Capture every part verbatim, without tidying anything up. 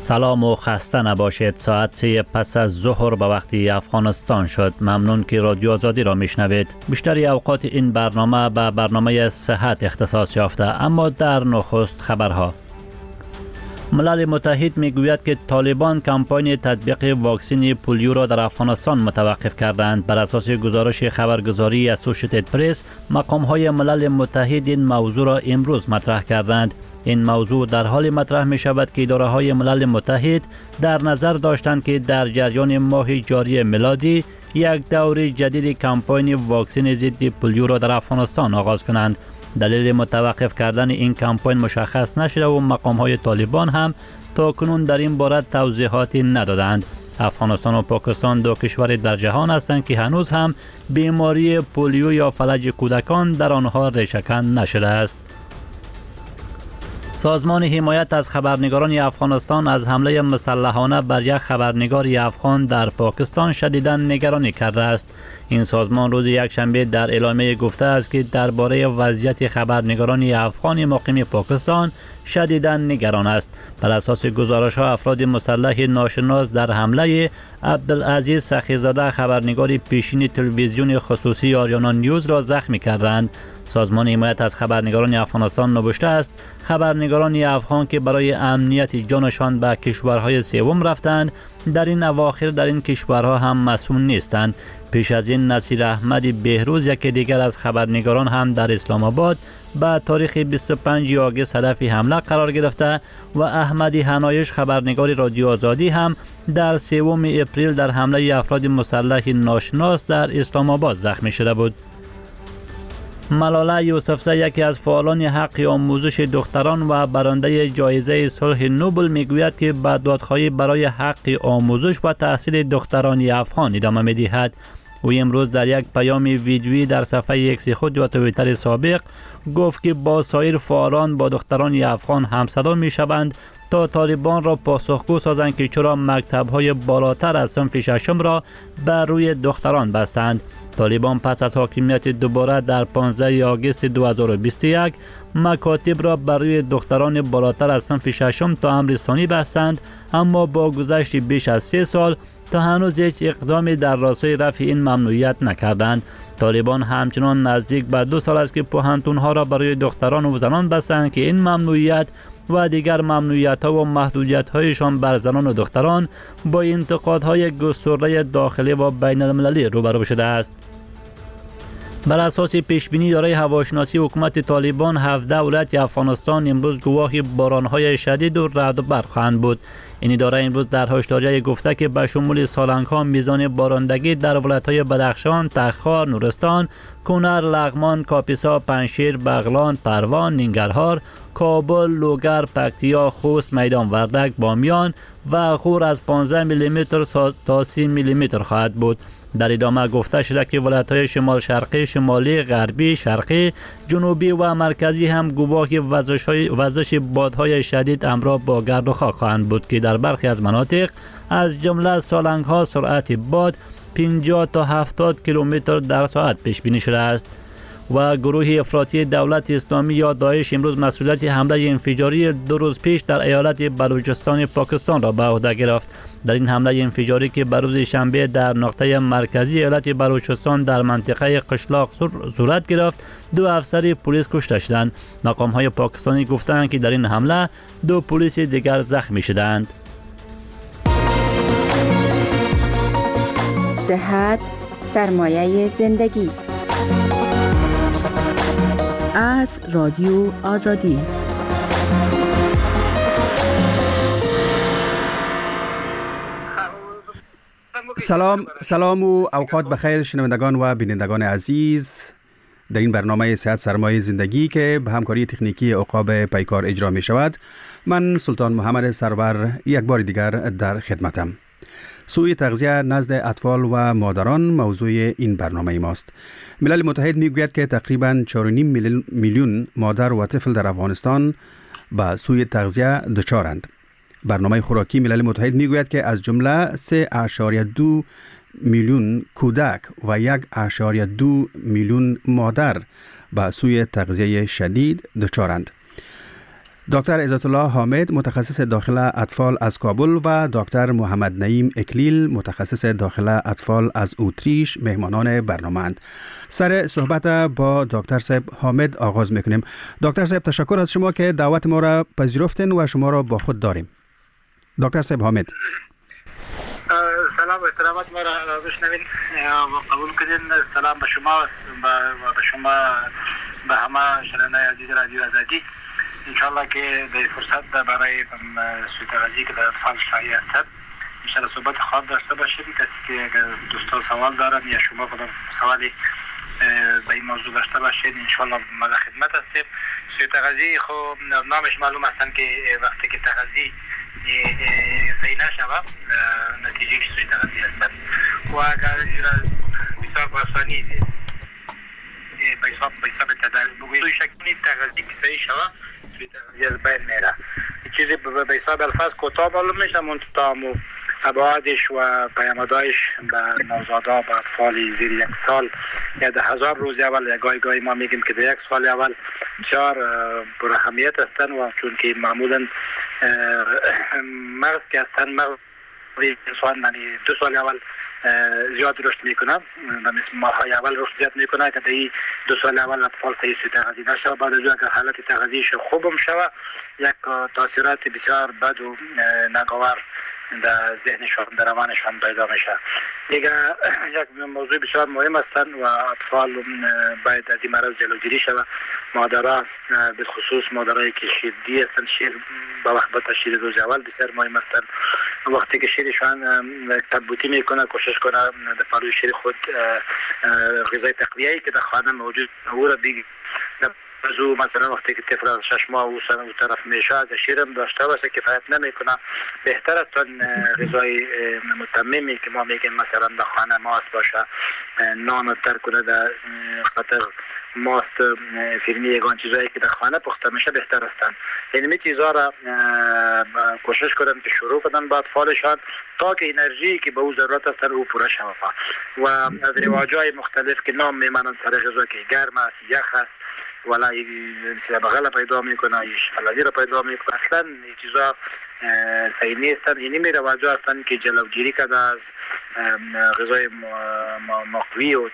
سلام و خسته نباشید. ساعت سه پس از ظهر به وقتی افغانستان شد. ممنون که رادیو آزادی را میشنوید. بیشتری اوقات این برنامه به برنامه صحت اختصاص یافته، اما در نخست خبرها. ملل متحد میگوید که طالبان کمپاین تطبیق واکسن پولیو را در افغانستان متوقف کردند. بر اساس گزارش خبرگزاری اسوشییتد پرس، مقام‌های ملل متحد این موضوع را امروز مطرح کردند. این موضوع در حال مطرح می شود که اداره‌های ملل متحد در نظر داشتند که در جریان ماه جاری میلادی یک دور جدید کمپاین واکسن ضد پولیو را در افغانستان آغاز کنند. دلیل متوقف کردن این کمپاین مشخص نشده و مقام‌های طالبان هم تاکنون در این باره توضیحاتی ندادند. افغانستان و پاکستان دو کشور در جهان هستند که هنوز هم بیماری پولیو یا فلج کودکان در آنها ریشه‌کن نشده است. سازمان حمایت از خبرنگاران افغانستان از حمله مسلحانه بر یک خبرنگار افغان در پاکستان شدیداً نگرانی کرده است. این سازمان روز یکشنبه در اعلامیه گفته است که درباره وضعیت خبرنگاران افغان مقیم پاکستان شدیداً نگران است. بر اساس گزارش‌ها افراد مسلح ناشناس در حمله عبدالعزیز سخی‌زاده خبرنگار پیشین تلویزیون خصوصی آریانا نیوز را زخمی کردند. سازمان حمایت از خبرنگاران افغانستان نوشته است خبرنگاران افغان که برای امنیت جانشان به کشورهای سوم رفتند در این اواخر در این کشورها هم مسئول نیستند. پیش از این نصیر احمد بهروز یکی دیگر از خبرنگاران هم در اسلام آباد به تاریخ بیست و پنجم آگوست هدف حمله قرار گرفته و احمدی حنایش خبرنگار رادیو آزادی هم در سوم اپریل در حمله افراد مسلح ناشناس در اسلام آباد زخمی شده بود. ملاله یوسفزی یکی از فعالان حق آموزش دختران و برنده جایزه صلح نوبل میگوید که به دادخواهی برای حق آموزش و تحصیل دختران افغان ادامه میدهد. او امروز در یک پیام ویدیویی در صفحه ایکس خود و توییتر سابق گفت که با سایر فعالان با دختران افغان همصدا میشوند تا طالبان را پاسخگو سازند که چرا مکتب‌های بالاتر از صنف ششم را بر روی دختران بستند. طالبان پس از حاکمیت دوباره در پانزده آگوست دو هزار و بیست و یک مکاتب را بر روی دختران بالاتر از صنف ششم تا امر ثانی بستند، اما با گذشت بیش از سه سال تا هنوز هیچ اقدامی در راستای رفع این ممنوعیت نکردند. طالبان همچنان نزدیک به دو سال است که پوهنتون‌ها را برای دختران و زنان بستند که این ممنوعیت و دیگر ممنوعیت‌ها و محدودیت‌هایشان بر زنان و دختران با انتقادهای گسترده داخلی و بین المللی روبرو شده است. بر اساس پیشبینی اداره هواشناسی حکومت طالبان، هفده ولایت افغانستان امروز گواه باران‌های شدید و رعد و برق خواهند بود. این اداره امروز در هشداریه گفته که به شمول سالنگ‌ها میزان بارندگی در ولایت‌های بدخشان، تخار، نورستان، کنر، لغمان، کاپیسا، پنجشیر، بغلان، پروان، ننگرهار، کابل، لوگر، پکتیا، خوست، میدان وردک، بامیان و غور از پانزده میلی متر تا سی میلی متر خواهد بود. در ادامه گفته شده که ولایت‌های شمال شرقی، شمالی، غربی، شرقی، جنوبی و مرکزی هم گواه وزش بادهای شدید همراه با گرد و خاک خواهند بود که در برخی از مناطق از جمله سالنگ‌ها سرعت باد پنجاه تا هفتاد کیلومتر در ساعت پیش بینی شده است. و گروه افراطی دولت اسلامی یا داعش امروز مسئولیت حمله انفجاری دو روز پیش در ایالت بلوچستان پاکستان را به عهده گرفت. در این حمله انفجاری که بر روز شنبه در نقطه مرکزی ایالت بلوچستان در منطقه قشلاق صورت گرفت، دو افسر پلیس کشته شدند. مقام‌های پاکستانی گفتند که در این حمله دو پلیس دیگر زخمی شدند. صحت سرمایه زندگی از رادیو آزادی. سلام سلام و اوقات بخیر شنوندگان و بینندگان عزیز. در این برنامه صحت سرمایه زندگی که به همکاری تکنیکی عقاب پیکار اجرا می شود، من سلطان محمد سرور یک بار دیگر در خدمتم. سوء تغذیه نزد اطفال و مادران موضوع این برنامه ماست. ملل متحد میگوید که تقریباً چهار و نیم میلیون مادر و طفل در افغانستان با سوء تغذیه دچارند. برنامه خوراکی ملل متحد میگوید که از جمله سه اشاریه دو میلیون کودک و یک اشاریه دو میلیون مادر با سوء تغذیه شدید دچارند. دکتر عزت الله حامد متخصص داخله اطفال از کابل و دکتر محمد نعیم اکلیل متخصص داخله اطفال از اتریش مهمانان برنامه اند. سر صحبت با دکتر صاحب حامد آغاز میکنیم. دکتر صاحب تشکر از شما که دعوت ما را پذیرفتین و شما را با خود داریم. دکتر صاحب حامد، سلام و احترامات ما را بشنوین و قبول کردین. سلام به شما و به شما به همه شنوندگان عزیز رادیو آزادی. انشالله که در فرصت برای سویت غذی که در اطفال شایع است انشالله صحبت خواب داشته باشیم. کسی که اگر دوستان سوال دارن یا شما خودم سوالی به این موضوع داشته باشید انشالله ما در خدمت هستیم. سویت غذی خب نامش معلوم هستن که وقتی که تغذی صحیح نشود نتیجه سویت غذی هستن و اگر بسیار باسانی به حساب به حساب تداوی بگویید شکلی تغذی که صحیح شود سویت غذی از بین میره. چیزی به حساب الفاظ کوتاه معلوم میشه منتها ابعادش و پیامدهایش به نوزادا به اطفال زیر یک سال یا ده هزار روز اول یا گاهی گاهی ما میگیم که ده یک سال اول بسیار پر اهمیت هستند و چون که معمولا مغز که هستند مغز انسان یعنی دو سال اول زیاد رشد میکنه و مثل ماهای اول رشد زیاد میکنه که در دو سال اول اطفال صحیح سوی تغذی نشه. بعد از اگر حالت تغذیش خوبم شوه یک تاثیرات بسیار بد و ناگوار در ذهنشان در روانشان پیدا میشه. دیگه یک موضوع بسیار مهم هستند و اطفال باید از این مرض جلوگیری شوه. مادرها به خصوص مادرایی که شیردی هستند شیر با وقت بتا شیر روز اول بسیار مهم هستند. وقتی که شیرشان تبوتی میکنه کوشش کنه در پلوی شیر خود غذای تقویه‌ای که در خانه موجود او را بگی زو مثلا وقتی که طفل شش ماه او سر او طرف میشه اگه شیرم داشته باشه کفایت نمیکنه. بهتر است تا غذای متممی که ما میگیم مثلا در خانه ماست باشه نان تر کنه در خاطر ماست فرمی یگان چیزایی که در خانه پخته میشه بهتر هستن. یعنی می چیزا را کوشش کنن که شروع کنن با اطفالشان تا که انرژی که به او ضرورت است او پوره شود و از رواجای مختلف که نام میمانند سر غذا که گرم است یخ است ولا بغل پیدا میکنه یا شفلادی را پیدا میکنه اصلا این چیزا صحیح نیستن. اینی می رواجا هستن که جلوگیری کرده از غذای مقوی و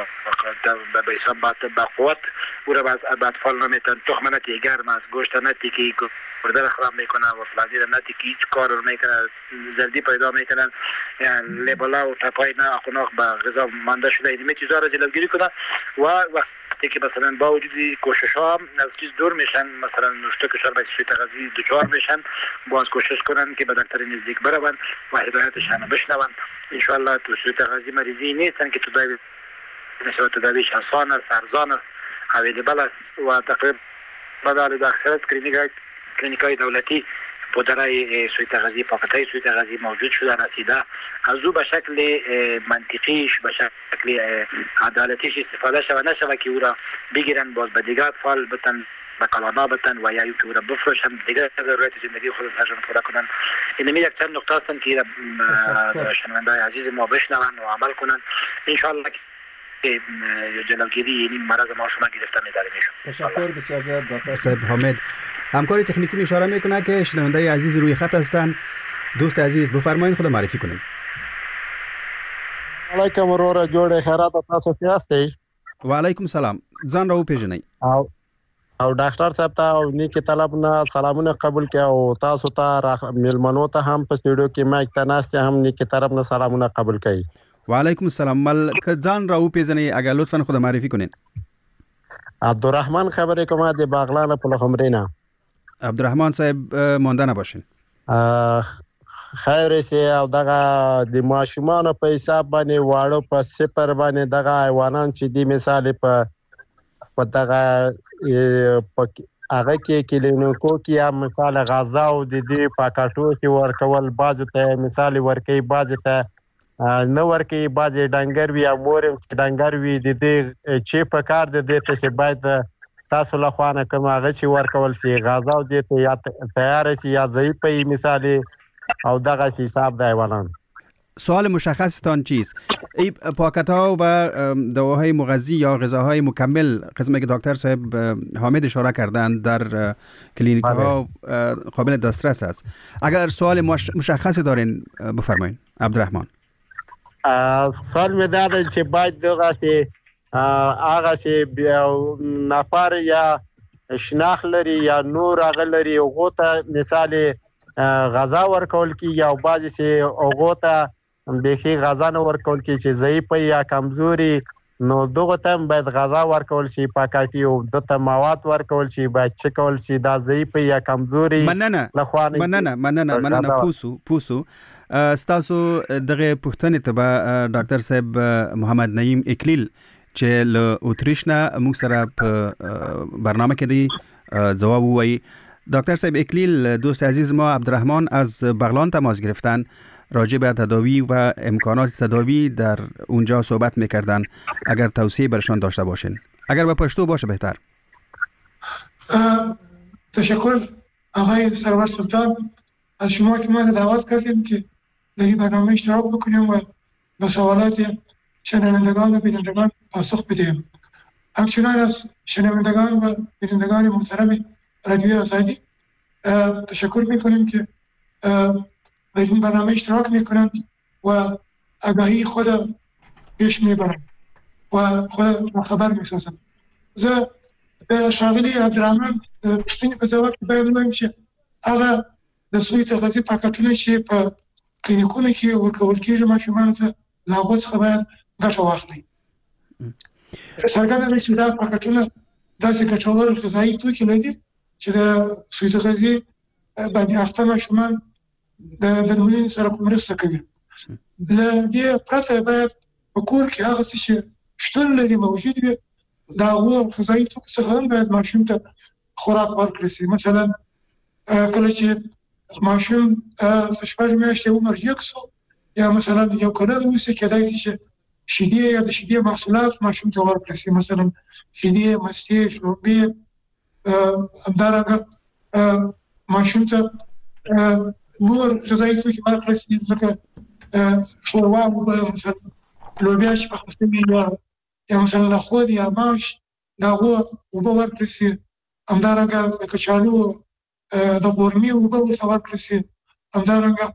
به حساب با قوت او را به اطفال نمیتن. تخم نتی گرم است گوشت نتی که گرده را خراب میکنه و فلانی را نتی که هیچ کار رو میکنه زردی پیدا میکنن لیبلا و تپای نه اقناق به غذا مانده شده. اینی چیزا را جلوگیری کنه و وقتی که مثلا با وجود کوشش ها از چیز دور میشن مثلا نوشته کشار به سوی تغذی دچار میشن باز کوشش کنن که به دکتر نزدیک برون و هدایتشان بشنون. ان شاء الله تو سوی تغذی مریضی نیستن که تداوی نشه تداویش آسان است ارزان است اویلیبل است و تقریبا در اکثریت کلینیک کلینیکای دولتی پودرای سوی تغذی پاکتای سوی تغذی موجود شده رسیده. از او به شکل منطقیش به شکل عدالتیش استفاده شود نشود که او را بگیرن باز به دیگه اطفال بتن به کلانا بتن و یا که او را بفروشن دیگه ضرورت زندگی خود سرشان پورا کنن. اینمی یک چند نقطه هستند که شنوندای عزیز ما بشنون و عمل کنن. انشاءالله که جلوگیری یعنی مرض ما شما گرفته می‌داره میشون. تشکر بسیار زیاد دکتر صاحب حامد. همکاری تکنیکی می اشاره میکنه که شنوندای عزیز روی خط هستند. دوست عزیز بفرمایید خود معرفی کنید. علیکم ورور جوړ خیرات تاسو څنګه یاست؟ و علیکم سلام. ځان راو پیژنئ. او او ډاکټر صاحب ته او نیکی طلب نه سلامونه قبول کړه او تاسو ته ملمنو ته هم په سټوډیو کې مایک ته ناست هم نیکی طرف نه سلامونه قبول کړئ. و علیکم السلام. مل که ځان راو پیژنئ اگر لطفا خود معرفی کنید. عبدالرحمن خبرې کومه د باغلان په لخمرینا. عبدالرحمن صاحب مانده نباشین. خیر سي او دغه د ماشومان په حساب باندې واړو په صفر باندې دغه حیوانان چې دی مثال په په دغه هغه کې کلینیکو کې یا مثال غذا او د دې پاکټو کې ورکول بعض ته مثال ورکي بعض ته نو ورکي بعض ډنګر وي او مورم چې ډنګر وي د دې چې په کار د دې ته چې باید تاسو له خوانه کوم هغه چې ورکول سي غذا او دې ته یا تیار سي یا ضعیف مثال او دغه حساب دی ولان. سوال مشخصتان چیست؟ ای پاکت ها و دواهای مغذی یا غذاهای مکمل، قسمی که دکتر صاحب حامد اشاره کردند در کلینیک ها قابل دسترس است. اگر سوال مشخصی دارین بفرمایید عبدالرحمن. سوال می داده چې باید دغه چې هغه چې نفر یا شناخت لري یا نور هغه لري هغو ته مثال غذا ورکول کیږي او بعضې چې هغو ته بیخي غذا نه ورکول کیږي چې ضعیف یا کمزوري، نو دغو ته هم باید غذا ورکول شي پاکټي او دغه ته مواد ورکول شي، باید څه کول شي دا ضعیف یا کمزوري مننه مننه مننه مننه پوسو پوسو ستاسو دغه پوښتنې ته به ډاکټر صاحب محمد نعیم اکلیل چې له اتریش نه موږ سره په برنامه کې دی جواب ووایي. دکتر صاحب اکلیل، دوست عزیز ما عبدالرحمن از بغلان تماس گرفتن، راجع به تداوی و امکانات تداوی در اونجا صحبت میکردن. اگر توصیه برشان داشته باشین، اگر به پشتو باشه بهتر. تشکر آقای سرور سلطان از شما که ما دعوت کردیم که در این برنامه اشتراک بکنیم و به سوالات شنوندگان و بینندگان پاسخ بدهیم. همچنان از شنوندگان و بینندگان محترم رادیوی آزادی تشکر میکنیم که در این برنامه اشتراک میکنند و آگاهی خود پیش میبرند و خود خبر میسازند. زه شاغلی عبدالرحمن پوښتنې په ځواب کې باید ووایم چې هغه د سوی تغذیې پاکټونه چې په کلینیکونو کې ورکول کېږي ماشومانو ته له هغو څخه باید ګټه واخلئ. څرګنده ده چې دا پاکټونه داسې ګټور غذایي توکي لري چې د سوی تغذیې باندې اخته ماشومان د درملنې سره مرسته کوي. له دې پرته باید په کور کې هغه څه چې شتون لري موجود وي، د هغو غذایي توکو څخه هم باید ماشوم ته خوراک ورکړل شي. مثلا کله چې ماشوم شپږ میاشتې عمر یې سو یا مثلا یو کلن اوسي، کېدای شي چې شیدې یا د شیدې محصولات ماشوم ته ورکړل شي، مثلا شیدې، مستې، شړومبې. همدارنګه ماشوم ته نور غذایي توکي ورکړل شي لکه شوروا، اوبه، مثلا لوبیا چې پخه شوې یا مثلا نخود یا ماش، د هغو اوبه ورکړل شي. همدارنګه د کچالو د غورمې اوبه ورته ورکړل شي. همدارنګه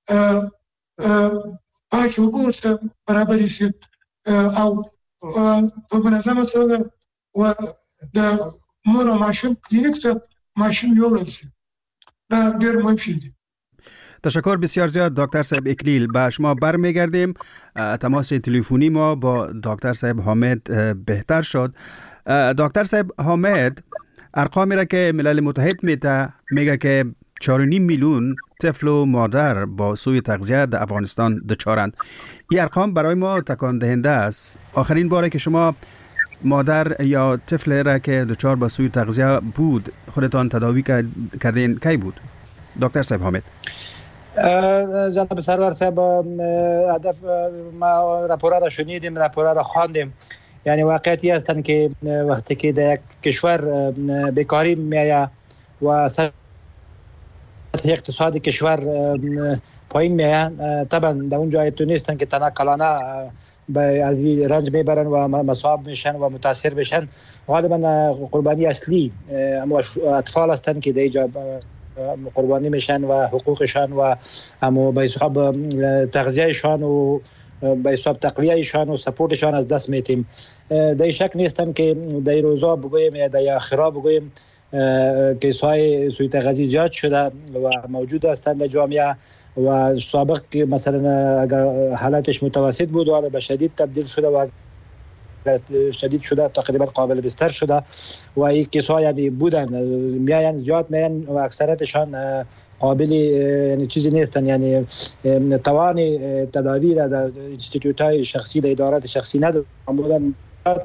پاکې اوبه ورته برابرې شي او په منظمه توګه د مور و ماشوم کلینیک ته ماشوم یوړل شي. دا ډېر مهم شی دی. تشکر بسیار زیاد دکتر صاحب اکلیل. به شما برمیگردیم. تماس تلفنی ما با دکتر صاحب حامد بهتر شد. دکتر صاحب حامد، ارقامی را که ملل متحد میته میگه که چهار و نیم میلیون طفل و مادر با سوء تغذیه در افغانستان دچارند. این ارقام برای ما تکان دهنده است. آخرین باره که شما مادر یا طفل را که دچار با سوء تغذیه بود خودتان تداوی کردین کی بود؟ دکتر صاحب حامد. جناب سرور صاحب، هدف ما راپورا را شنیدیم، راپورا را خواندیم. یعنی واقعیتی هستند که وقتی که در یک کشور بیکاری میآید و سطح اقتصادی کشور پایین میآید، طبعا در اون جای تو نیستن که تنقلانه به از رنج میبرن و مصاب میشن و متاثر بشن. غالبا قربانی اصلی اما اطفال هستند که در اینجا قربانی میشن و حقوقشان و اما به حساب تغذیهشان و به حساب تقویهشان و سپورتشان از دست میتیم. در شک نیستن که در روزا بگویم یا در آخرا بگویم کیس‌های سوء تغذیه زیاد شده و موجود هستند در جامعه و سابق که مثلا اگر حالتش متوسط بود و به شدید تبدیل شده و شدید شده تقریبا قابل بستر شده و این کیس‌ها یعنی بودن میان زیاد میان و اکثرتشان قابل یعنی چیزی نیستن، یعنی توان تداوی را در انستیتوت‌های شخصی در ادارات شخصی ندارن، بودن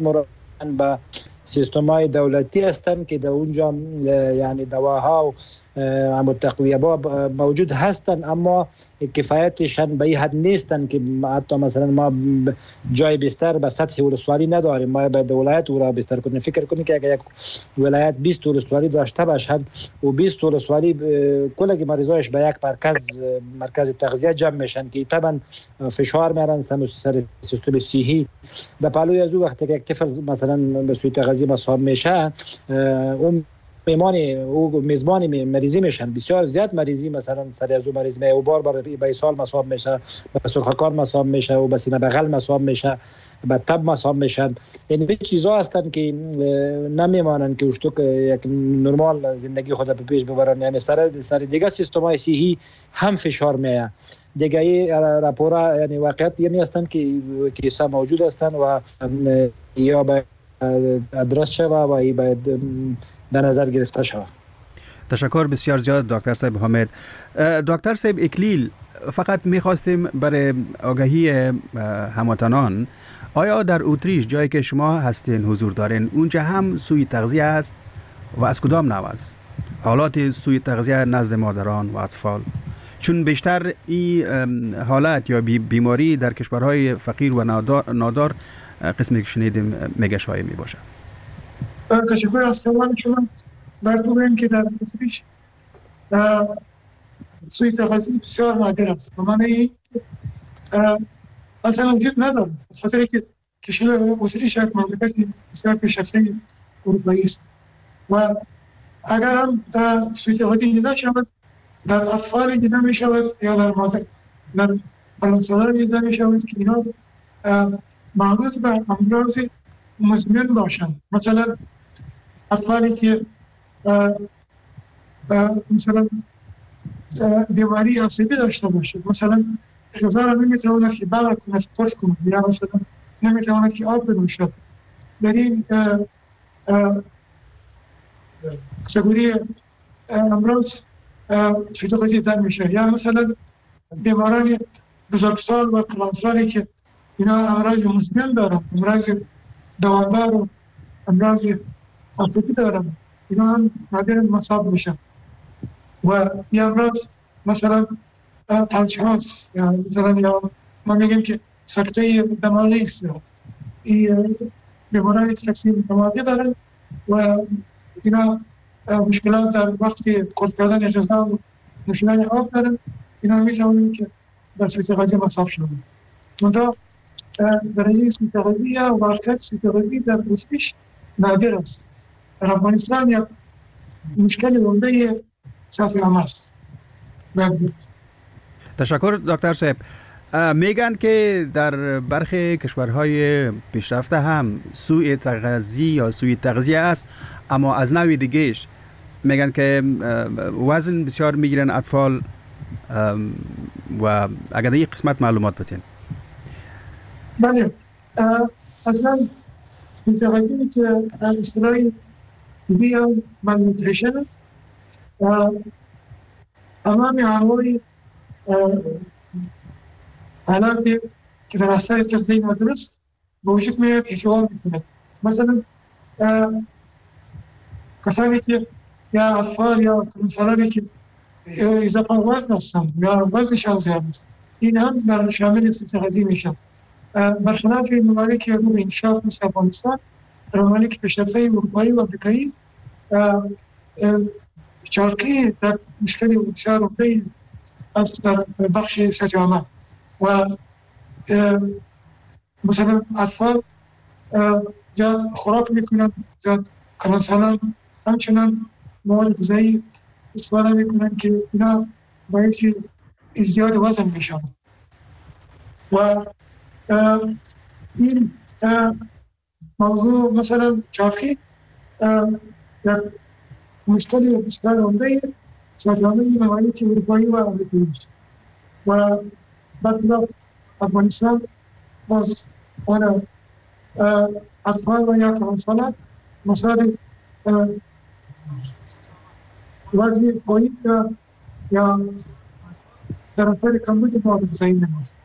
مرتبط به سیستم‌های دولتی هستند که در اونجا یعنی دواها و اما تقویه با موجود هستند، اما کفایتشان به این حد نیستند که حتی مثلا ما جای بستر به سطح ولسوالی نداریم. ما باید ولایت او را بستر کنیم. فکر کنید که اگر یک ولایت بیست ولسوالی داشته باشد و بیست ولسوالی کل مریضایش به یک مرکز مرکز تغذیه جمع میشن که طبعا فشار میارن سر سیستم صحی. در پلوی از او وقتی که یک طفل مثلا به سوی تغذیه مصاب میشه، اون میمان او میزبان مریضی میشن، بسیار زیاد مریضی، مثلا سر از او مریض می او بار بار به سال مصاب میشه، به سرخکار مصاب میشه و به سینه بغل مصاب میشه، به تب مصاب میشن. یعنی به چیزا هستن که نمیمانن که اشتو یک نرمال زندگی خود به پیش ببرن. یعنی سر سر دیگه سیستمای صحی هم فشار میه. دیگه ای راپورا یعنی واقعیت یعنی هستن که کیسا موجود هستن و یا به ادرس شوه و ای باید در نظر گرفته شود. تشکر بسیار زیاد دکتر صاحب حامد. دکتر صاحب اکلیل، فقط میخواستیم برای آگاهی هموطنان، آیا در اتریش جایی که شما هستین حضور دارین اونجا هم سوی تغذیه است و از کدام نوع است؟ حالات سوی تغذیه نزد مادران و اطفال، چون بیشتر این حالت یا بیماری در کشورهای فقیر و نادار قسمی که شنیدیم میگه شایع می باشه. تشکر از سوال شما. براتون بگم که در اتریش سوی تغذیه بسیار نادر است. معنی اصلا وجود نداره. از خاطر که کشور اتریش یک مملکت بسیار پیشرفته اروپایی است و اگر هم سوی تغذیه دیده شود در اطفال دیده می شود یا در مادر در بلندسالان دیده می شود که اینا معروض به امراض مزمن باشند. مثلا اطفالی که مثلا بیماری عصبی داشته باشه، مثلا غذا را نمیتواند که بلع کند، قرص کند، یا مثلا نمیتواند که آب بنوشد. در این کاتگوری امراض سوی تغذیه دیده میشه. یا مثلا بیماران بزرگسال و کلانسالی که اینا امراض مزمن دارن، امراض دوامدار و امراض عاطفی دارن، اینا هم نادر مصاب میشن. و این امراض مثلا پلچهاست، یا مثلا یا ما میگیم که سکته دماغی است. این بیماران سکته دماغی دارن و اینا مشکلات در وقتی قورت کردن غذا و نوشیدن آب دارن. اینا میتونن که در سوی تغذیه مصاب شدن. منتها برای سوی تغذیه و واقعیت سوی تغذیه در اتریش نادر است. در افغانستان یک مشکل عمده سطح عامه است. تشکر دکتر صاحب. میگن که در برخی کشورهای پیشرفته هم سوی تغذیه یا سوی تغذیه است، اما از نوع دیگهش میگن که وزن بسیار میگیرن اطفال و اگر در این قسمت معلومات بتین. بله، اصلا سوی تغذیه که در اصطلاح طبی هم malnutrition است. تمام انواع حالاتی که در اثر تغذیه نادرست به وجود میاد احتمال میکند. مثلا کسانی که یا اطفال یا کلانسالانی که اضافه وزن هستند یا وزنشان زیاد است، این هم در شامل سوی تغذیه میشن. برخلاف ممالک رو انکشاف مثل افغانستان، در ممالک پیشرفته اروپایی و آمریکایی چاقی در مشکلی بسیار عمده است در بخش سطح عامه. و مثلا اطفال زیاد خوراک میکنن، زیاد کلانسالان همچنان مواد غذایی استفاده میکنن که اینا باعث ازدیاد وزن میشن. و این موضوع مثلا چاقی یک مشکلی بسیار عمده سطح عامه ممالک اروپایی و آمریکایی است. و برخلاف افغانستان باز آن اطفال و یا کلانسالان مسائل وزن پایین یا در اثر کمبود مواد غذایی نمی‌باشد.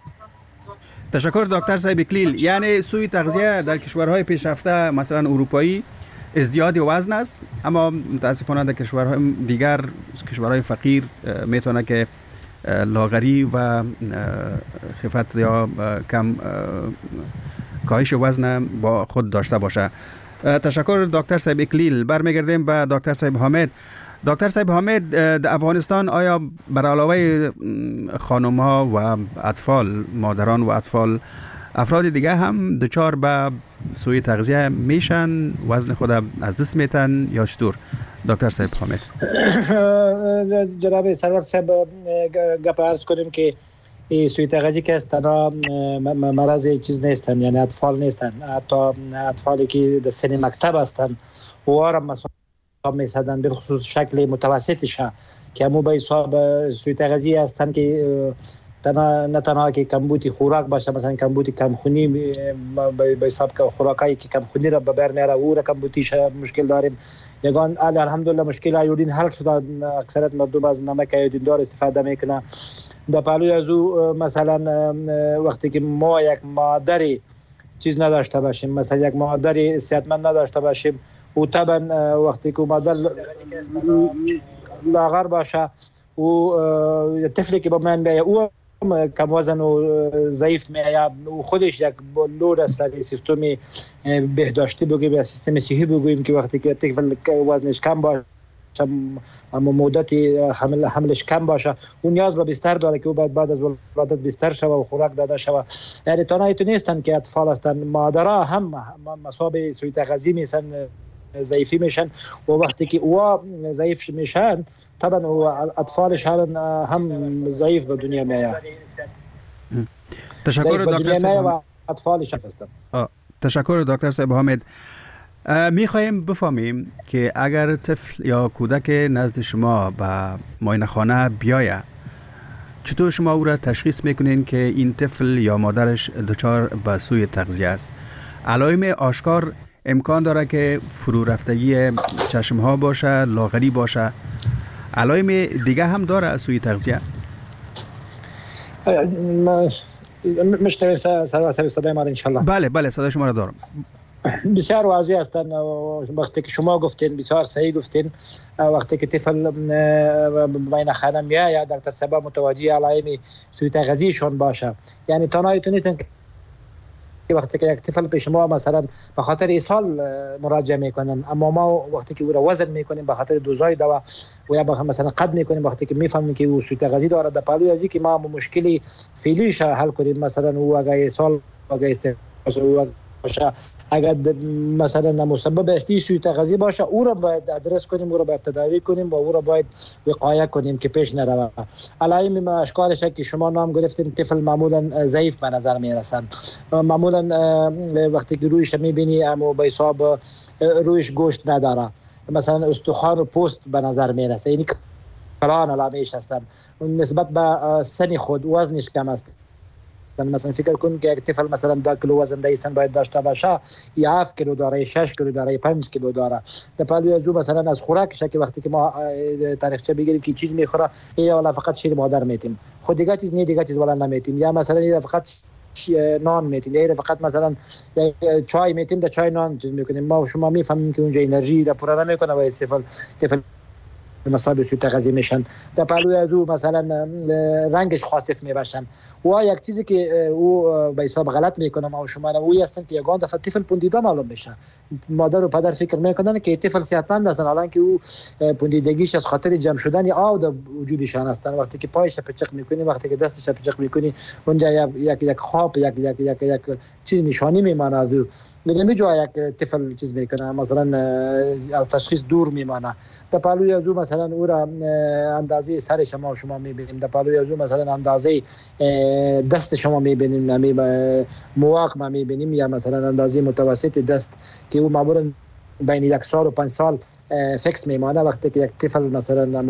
تشکر دکتر صاحب اکلیل. یعنی سوی تغذیه در کشورهای پیشرفته مثلا اروپایی ازدیاد وزن است، اما متاسفانه در کشورهای دیگر، کشورهای فقیر، میتونه که لاغری و خفت یا کم کاهش وزن با خود داشته باشه. تشکر دکتر صاحب اکلیل. برمیگردیم به دکتر صاحب حامد. دکتر صاحب حامد، در افغانستان آیا بر علاوه خانم ها و اطفال، مادران و اطفال، افراد دیگه هم دچار به سوء تغذیه میشن، وزن خود از دست میتن یا چطور؟ دکتر صاحب حامد. جناب سرور صاحب گپ عرض کنیم که سوء تغذیه که است تنها مرض چیز نیستن، یعنی اطفال نیستن، حتی اطفالی که در سن مکتب هستن و هم مصاب میشدن، به خصوص شکل متوسطش که همو به حساب سوء تغذیه هستن که تنها نه تنها که کمبود خوراک باشه، مثلا کمبود کمخونی به حساب که خوراکایی که کمخونی را به بر میاره او را کمبودیش مشکل داریم. یگان الحمدلله مشکل ایودین حل شده، اکثریت مردم از نمک ایودین دار استفاده میکنه. در پهلوی از او مثلا وقتی که ما یک مادری چیز نداشته باشیم، مثلا یک مادری صحتمند نداشته باشیم، او طبعا وقتی که مادر لاغر باشه و طفلی که با من بیایه او کم وزن و ضعیف میایه و خودش یک لود است در سیستم بهداشتی بگویم یا سیستم صحی بگوییم که وقتی که طفل وزنش کم باشه اما مدت حمل حملش کم باشه اون نیاز به بستر داره که او بعد بعد از ولادت بستر شوه و خوراک داده شوه. یعنی تنها ایتون نیستن که اطفال هستن، مادرها هم مصاب سوء تغذیه میشن، ضعیفی میشن و وقتی که او ضعیف میشن طبعا او اطفالش هم ضعیف به دنیا میآید. تشکر دکتر صاحب و اطفالش هستن. تشکر دکتر صاحب حامد. میخوایم بفهمیم که اگر طفل یا کودک نزد شما به معاینه خانه بیایه، چطور شما او را تشخیص میکنین که این طفل یا مادرش دچار به سوء تغذیه است؟ علائم آشکار امکان داره که فرو رفتگی چشم ها باشه، لاغری باشه، علائم دیگه هم داره سوء تغذیه؟ مشتری سر صدای ما انشالله. بله بله صدای شما را دارم. بسیار واضح هستن. وقتی که شما گفتین بسیار صحیح گفتین، وقتی که طفل بین خانه میایه دکتر صاحب متوجه علائم سوء تغذیه‌شون باشه. یعنی تنها ایتونیتن که وقتی که یک طفل پیش ما مثلا به خاطر ایصال مراجعه میکنن، اما ما وقتی که او را وزن میکنیم به خاطر دوزای دوا و یا مثلا قد میکنیم، وقتی که میفهمیم که او سوء تغذیه داره، در پهلوی ازی که ما مشکلی فعلیش حل کنیم، مثلا او اگه ایصال اگه استفاده باشه، اگر مثلا مسبب اصلی سوء تغذیه باشه او را باید ادرس کنیم، او را باید تداوی کنیم و او را باید وقایه کنیم که پیش نروه. علائم اشکالش که شما نام گرفتین، طفل معمولا ضعیف به نظر میرسن، معمولا وقتی که رویش میبینی اما به حساب رویش گوشت نداره، مثلا استخوان و پوست به نظر میرسه، یعنی کلان علامه‌اش هستن. نسبت به سن خود وزنش کم است. مثلا فکر کن که یک طفل مثلا دو کیلو وزن دایستن باید داشته باشه، یا هفت کیلو داره، شش کیلو داره، پنج کیلو داره. در پهلوی از او مثلا از خوراکش که وقتی که ما تاریخچه بگیریم که چیز میخوره، یا والا فقط شیر مادر میتیم، خود دیگه چیز نه، دیگه چیز والا نمیتیم، یا مثلا یا فقط نان میتیم، یا فقط مثلا چای میتیم، در چای نان چیز میکنیم. ما شما میفهمیم که اونجا انرژی را پر نمیکنه و استفاده طفل مصاب سوء تغذیه میشن. در پهلوی از او مثلا رنگش خاصف میباشن و یک چیزی که او به حساب غلط میکنه ما و شما او هستن که یگان دفعه طفل پوندیده معلوم میشه. مادر و پدر فکر میکنن که طفل صحتمند هستن، حالان که او پوندیدگیش از خاطر جمع شدن آب در وجودشان هستن. وقتی که پایش پچق میکنی، وقتی که دستش پچق میکنی، اونجا یک یک خواب یک یک یک یک چیز نشانی میمانه از او. میگم جا یک طفل چیز میکنه، مثلا تشخیص دور میمانه. در پهلوی از او مثلا او را اندازه سر شما شما میبینیم، در پهلوی از او مثلا اندازه دست شما میبینیم، نمی مواق ما میبینیم، یا مثلا اندازه متوسط دست که او معمولا بین یک سال و پنج سال فکس میمانه. وقتی که یک طفل مثلا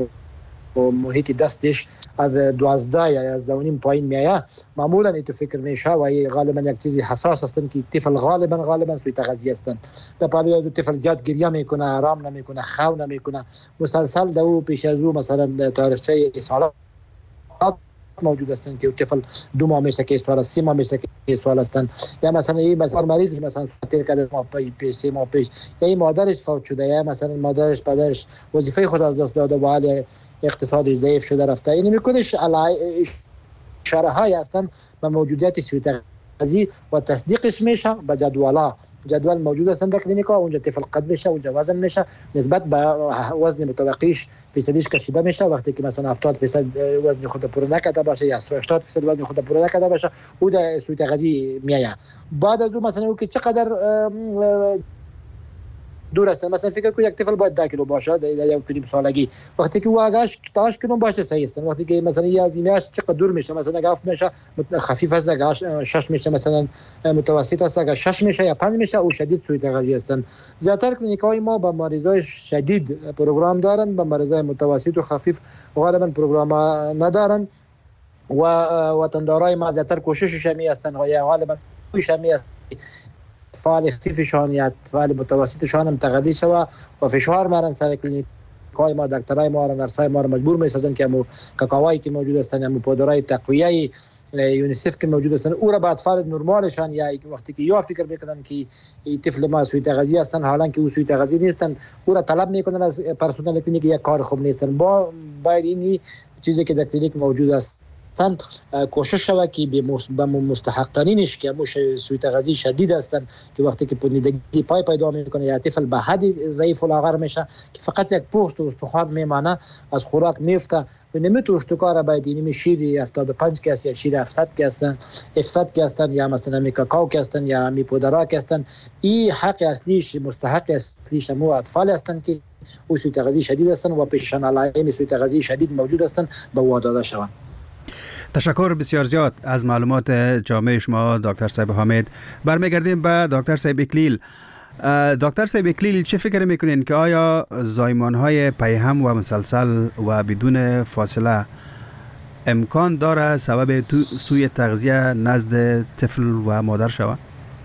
محیط دستش از دوازده یا از دونیم پایین میایه، معمولا ایتو فکر میشه و غالبا یک چیزی حساس هستن که طفل غالبا غالبا سوء تغذیه هستن. در پهلوی از طفل زیاد گریه میکنه، آرام نمیکنه، خو نمیکنه، مسلسل دو پیش از او مثلا تاریخچه اصالات موجود هستند که طفل دو ماه میشه که سال سه ماه میشه که سال هستند، یا مثلا این مثلا مریض مثلا تیر کرده ما پی سه ماه پیش، یا این مادرش فوت شده، یا مثلا مادرش پدرش وظیفه خود از دست داده و حال اقتصادی ضعیف شده رفته، این میکنش اشاره های هستند به موجودیت سوء تغذیه و تصدیقش میشه به جدولا. جدول موجود است در کلینیکا، اونجا طفل قد میشه، اونجا وزن میشه، نسبت به وزن متوقعش فیصدیش کشیده میشه. وقتی که مثلا هفتاد درصد وزن خود پر نکرده باشه یا هشتاد درصد وزن خود پر نکرده باشه، او در سوء تغذیه میایه. بعد از اون مثلا او که چقدر دور است، مثلا فکر کنید یک طفل باید ده کیلو باشه در یک نیم سالگی، وقتی که واگش تاش کنون باشه صحیح است. وقتی که مثلا یا دیمش چقدر دور میشه، مثلا گاف میشه خفیف است، اگه شش میشه مثلا متوسط است، اگه شش میشه یا پنج میشه او شدید سوء تغذیه هستند. زیاتر کلینیکای ما با مریضای شدید پروگرام دارن، با مریضای متوسط و خفیف غالبا پروگرام ندارن و وطندارای ما زیاتر کوششش می هستند یا غالبا کوشش می است فعال خفیفشان یا فعال متوسطشان هم تغذیه شوه و فشار مارن سر کلینیکای ما، دکترای ما، نرسای ما مجبور میسازن که همو کاکاوایی که موجود هستن، همو پودرای تقویه یونیسف که موجود هستن، او را به اطفال نرمالشان یا وقتی که یا فکر میکنن که طفل ما سوء تغذیه هستن حالا که او سوء تغذیه نیستن، او را طلب میکنن از پرسنل کلینیک، یک کار خوب نیستن. با باید این چیزی که در کلینیک موجود است کوشش شوه که به مستحق ترینش که هموش سوء تغذیه شدید هستند که وقتی که پوندگی پای پیدا میکنه یا طفل به حد ضعیف الاغر میشه که فقط یک پوست و استخوان میمانه، از خوراک میفته و نمیتونه اشتکار باید اینمی شیر هفتاد و پنج که هست یا شیر هفتصد که هستن هفتصد که هستن یا مثلا می کاکاو که هستن یا می پودرا که هستن، این حق اصلیش مستحق اصلیش همو اطفال هستن که او سوء تغذیه شدید هستن و پیششان علائم سوء تغذیه شدید موجود هستن به واداده شوند. تشکر بسیار زیاد از معلومات جامع شما دکتر صاحب حامد. برمیگردیم به دکتر صاحب اکلیل. دکتر صاحب اکلیل چه فکر میکنین که آیا زایمان های پیهم و مسلسل و بدون فاصله امکان داره سبب سوء تغذیه نزد طفل و مادر شود؟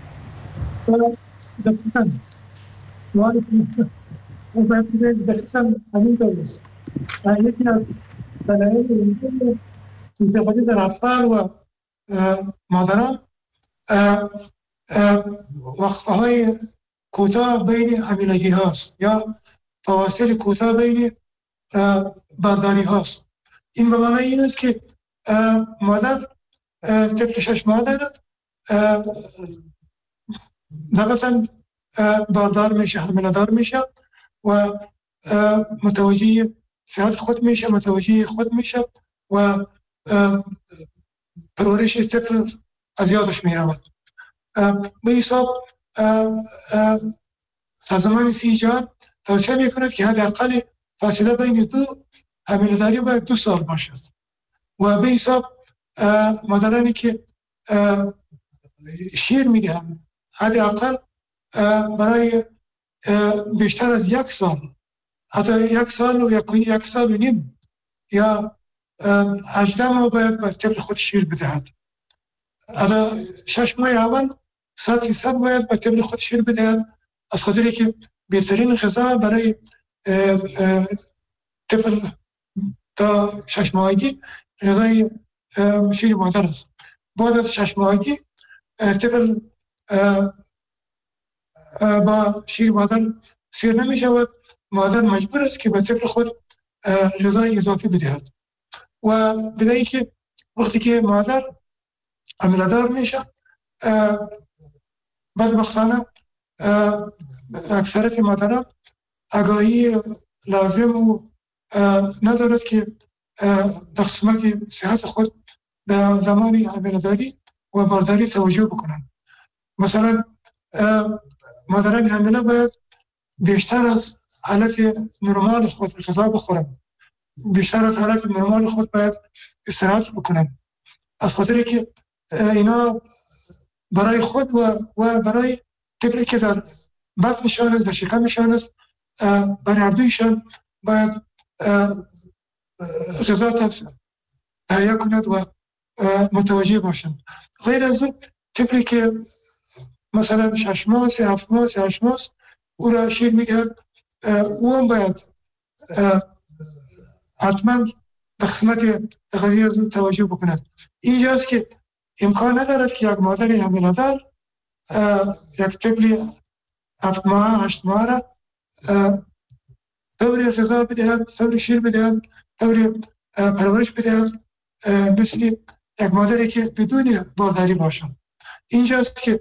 سوء تغذیه در اطفال و مادران وقفه‌های کوتاه بین حاملگی هاست یا فواصل کوتاه بین بارداری هاست. این به معنی این است که مادر طفل شش ماه دارد، نفساً باردار میشه، حامله‌دار میشه و متوجه صحت خود میشه، متوجه خود میشه و پرورش طفل از یادش می رود. به حساب سازمان سیجاد توصیه می کند که حداقل فاصله بین دو حامله‌داری باید دو سال باشد و به حساب مادرانی که شیر می دهند حداقل برای بیشتر از یک سال، حتی یک سال و یک, یک سال و نیم یا هجده ماه باید به طفل خود شیر بدهد. از شش ماه اول صد فیصد باید به طفل خود شیر بدهد، از خاطری که بهترین غذا برای طفل تا شش ماهگی غذای شیر مادر است. بعد از شش ماهگی طفل با شیر مادر سیر نمی شود، مادر مجبور است که به طفل خود غذای اضافی بدهد و بدهی که وقتی که مادر حامله‌دار میشه بدبختانه اکثریت مادران آگاهی لازم و ندارد که در قسمت صحت خود در زمان حامله‌داری و بارداری توجه بکنند. مثلا مادران حامله باید بیشتر از حالت نرمال خود غذا بخورند، بیشتر از حالت نرمال خود باید استراحت بکنند، از خاطری که اینا برای خود و, و برای طفلی که در بطنشان است، در شکمشان است، برای هر دویشان باید غذا تهیه کند و متوجه باشند. غیر از اون طفلی که مثلا شش ماه، سه هفت ماه، سه هشت ماه او را شیر میدهد، او هم باید حتما قسمت قضیه از توجه بکند. اینجاست که امکان ندارد که یک مادر حامله‌دار یک طفل هفت ماه هشت ماه را طور غذا بدهد، طور شیر بدهد، طور پرورش بدهد مثل یک مادری که بدون بارداری باشد. اینجاست که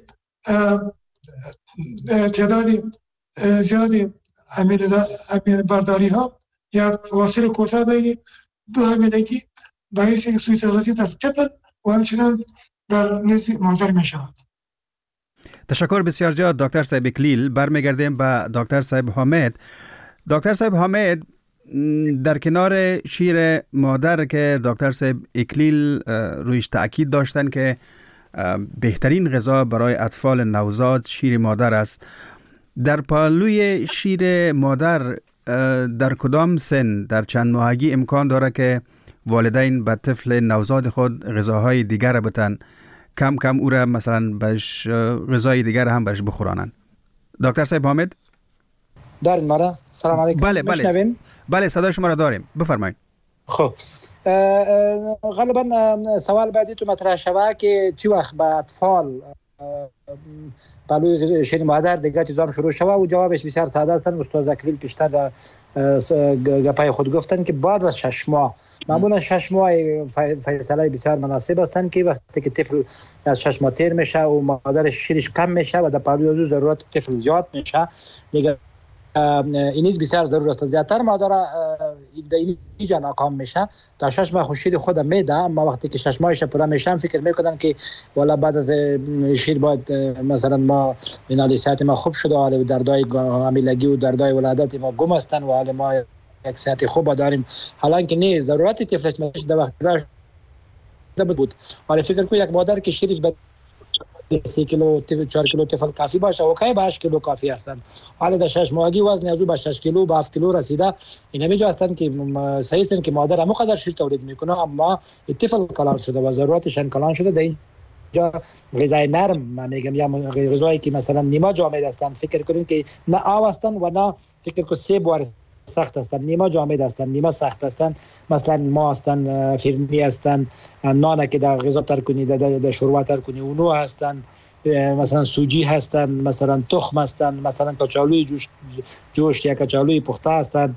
تعداد زیادی بارداری ها یا فواصل کوتاه بین دو حاملگی باعث سوء تغذیه در طفل و همچنان در نزد مادر می شود. تشکر بسیار زیاد دکتر صاحب اکلیل. برمیگردیم به دکتر صاحب حامد. دکتر صاحب حامد، در کنار شیر مادر که دکتر صاحب اکلیل رویش تأکید داشتن که بهترین غذا برای اطفال نوزاد شیر مادر است، در پالوی شیر مادر در کدام سن در چند ماهگی امکان داره که والدین به طفل نوزاد خود غذاهای دیگر بتن، کم کم او را مثلا بهش غذای دیگر هم بهش بخورانن؟ دکتر صاحب حامد دارین ما را؟ سلام علیکم. بله بله بله صدای شما را داریم، بفرمایید. خب غالبا سوال بعدی تو مطرح شوه که چی وقت به اطفال پالوی شیر مادر دیگه چیزام شروع شوه و جوابش بسیار ساده است. استاد اکلیل پیشتر در گپای خود گفتن که بعد از شش ماه، معمولا شش ماه فیصله بسیار مناسب هستند که وقتی که طفل از شش ماه تیر میشه و مادر شیرش کم میشه و در پالوی او ضرورت طفل زیاد میشه، دیگه اینیز بسیار ضرور است. زیادتر مادر اینجا ناکام میشه تا شش ماه شیر خود میده، اما وقتی که شش ماهش پورا میشن فکر میکنن که والا بعد از شیر باید مثلا ما بنال صحت ما خوب شده و دردای حاملگی و دردای ولادت ما گم هستن و حال ما یک صحت خوب داریم، حالانکه نه ضرورت طفلش میشه در وقت داشت بود. ولی فکر کو یک مادر که شیرش سی کیلو چهار کیلو طفل کافی باشه، اوکی، به هشت کیلو کافی هستن. حالا در شش ماهگی وزن از او به شش کیلو به هفت کیلو رسیده، اینا میجا هستن که صحیح است که مادر هم قدر شیر تولید میکنه اما طفل کلان شده و ضرورتشان کلان شده. در اینجا غذای نرم من میگم یا غذایی که مثلا نیمه جامد هستن، فکر کنین که نه آب هستن و نه فکر کو سه بار سخت هستن، نیمه جامد هستن نیمه سخت هستن. مثلا ما هستن فرنی هستن، نان که در غذا تر کنی در شوربه تر کنی اونو هستن، مثلا سوجی هستن، مثلا تخم هستن، مثلا کچالوی جوش جوش یا کچالوی پخته هستن،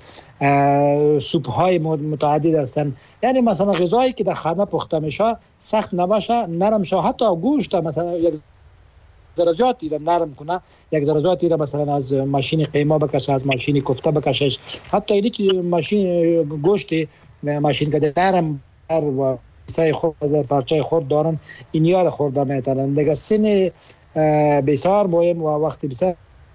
سوپ های متعدد هستن. یعنی مثلا غذایی که در خانه پخته میشه سخت نباشه، نرم شه، حتی گوشت مثلا یک ذرات را نرم کنه، یک ذرات را مثلا از ماشین قیمه بکشه، از ماشین کوفته بکشش، حتی اینی که ماشین گوشت ماشین که نرم و سای خود از پارچه خورد دارن این یار خورده میتونن. دیگه سن بسیار مهم و وقتی بسیار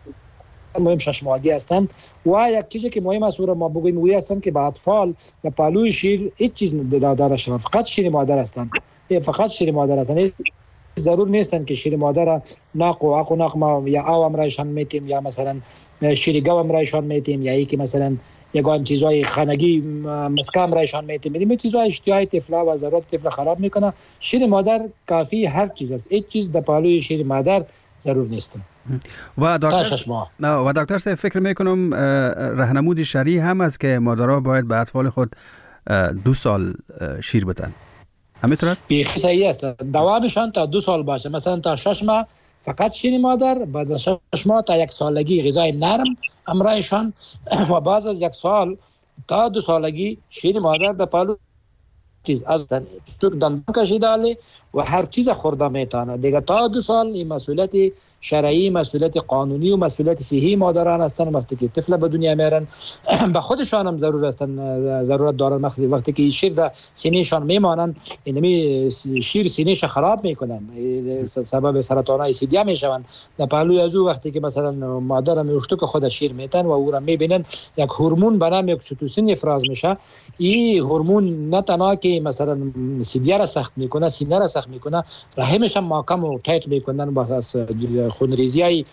مهم شش ماهگی هستن. و یک چیزی که مهم است رو ما بگویم وی هستن که به اطفال در پالوی شیر هیچ چیز داده نشود، فقط شیر مادر هستن، فقط شیر مادر هستن. ضرور نیستن که شیر مادر ناق و عق و ناق ما یا آوام رایشان میتیم یا مثلا شیر گوام رایشان میتیم یا یکی مثلا یگان چیزای خانگی مسکم رایشان میتیم. این چیزای اشتیاق طفل و ضرورت طفل خراب میکنه. شیر مادر کافی هر چیز است، هیچ چیز در پالوی شیر مادر ضرور نیست. و دکتر نه و دکتر صاحب فکر میکنم راهنمود شرعی هم است که مادرها باید به اطفال خود دو سال شیر بدن. همینطور است؟ بیخی صحیح است. دوامشان تا دو سال باشه، مثلا تا شش ماه فقط شیر مادر، بعد از شش ماه تا یک سالگی غذای نرم امرایشان و بعد از یک سال تا دو سالگی شیر مادر به پالو چیز از دندان کشیداله و هر چیز خورده میتونه. دیگه تا دو سال این مسئولیت شرعی، مسئولیت قانونی و مسئولیت صحی مادران هستن. وقتی که طفل به دنیا میارن به خودشان هم ضرورت هستن، ضرورت دارن. مخصوصا وقتی که شیر در سینهشان میمانن، اینمی شیر سینهش خراب میکنن، سبب سرطان سیدیا میشون. در پهلوی از او وقتی که مثلا مادر میوشتو که خود شیر میتن و او را میبینن یک هورمون به نام اکسیتوسین افراز میشه. این هورمون نه تنها که مثلا سیدیا را سخت میکنه، سینه را سخت میکنه، رحمش هم محکم و تایت میکنن با خونریزی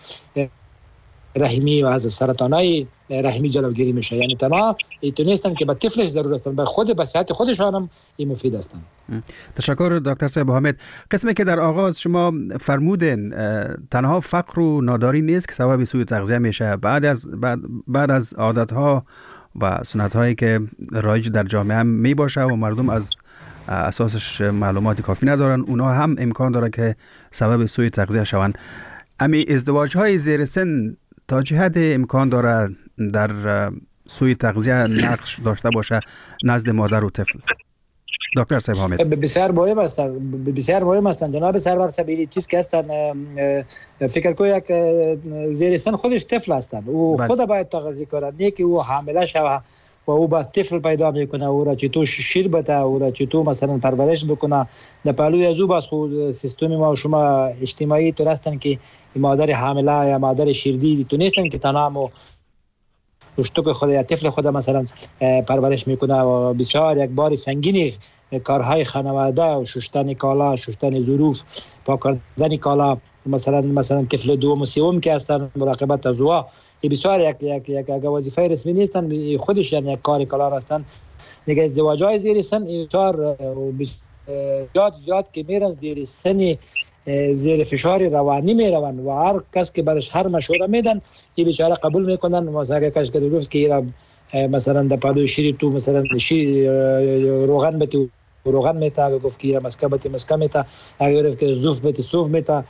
رحمی و از سرطانای رحمی جلوگیری میشه. یعنی تنها ایتونستن که به طفلش ضرورت هستن، به خود به صحت خودشان هم این مفید هستن. تشکر دکتر صاحب حامد. قسمی که در آغاز شما فرمودین تنها فقر و ناداری نیست که سبب سوء تغذیه میشه، بعد از بعد, بعد از عادتها و سنت هایی که رایج در جامعه هم می باشه و مردم از اساسش معلومات کافی ندارن، اونا هم امکان داره که سبب سوء تغذیه شوند. امی ازدواج های زیر سن تا چه حد امکان داره در سوء تغذیه نقش داشته باشه نزد مادر و طفل؟ دکتر صاحب حامد. بسیار مهم هستند، بسیار مهم هستند جناب سرور سبیلی. چیز که هستند فکر کو یک زیر سن خودش طفل هستند و خود باید تغذیه کنند، نه که او حامله شوه و او با طفل پیدا میکنه او را چطور شیر بده او را چطور مثلا پرورش بکنه. در پهلوی از او باز خود سیستم ما و شما اجتماعی تو هستند که مادر حامله یا مادر شیردی تو نیستن که تنها و اشتوک خود یا طفل خود مثلا پرورش میکنه و بسیار یک بار سنگینی کارهای خانواده و شستن کالا، شستن ظروف، پاک کردن کالا، مثلا مثلا طفل دوم و سوم که هستن مراقبت از او، این بسیار یک یک یک وظیفه رسمی نیستن، خودش یعنی یک کار کلان هستن. دیگه ازدواج‌های زیر سن بسیار زیاد زیاد که میرن زیر سن زیر فشار روانی میروند و هر کس که برش هر مشوره میدن این بیچاره قبول میکنن. مثلا کس که گفت که مثلا در پادوی شیر تو مثلا شیر روغن بتی روغن میتا، گفت که مسکه بتی مسکه میتا، اگر گفت که زوف بتی صوف میتا.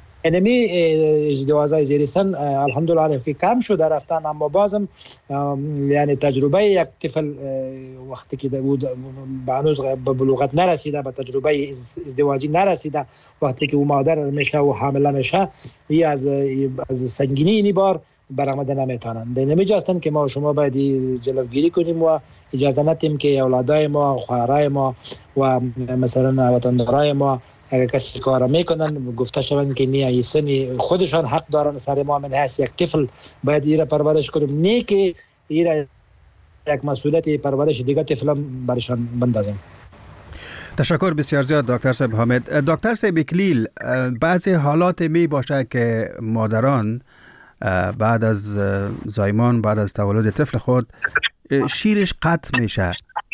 اینمی ازدواج‌های زیر سن الحمدلله که کم شده رفتن، اما بازم یعنی تجربه یک طفل وقتی که بود هنوز به بلوغت نرسیده، به تجربه ازدواجی نرسیده، وقتی که او مادر میشه و حامله میشه، ای از از سنگینی این بار برآمده نمیتونن. به نمی جاستن که ما شما باید جلوگیری کنیم و اجازه ندیم که اولادای ما، خواهرای ما و مثلا وطندارای ما اگر کسی کار میکنن گفته شوند که نه این سن خودشان حق دارن سر ما من هست یک طفل باید ایره پرورش کنیم، نه که ایره یک مسئولیت پرورش دیگه طفل برشان بندازیم. تشکر بسیار زیاد دکتر صاحب حامد. دکتر صاحب اکلیل، بعضی حالات می باشه که مادران بعد از زایمان، بعد از تولد طفل خود شیرش قطع میشه.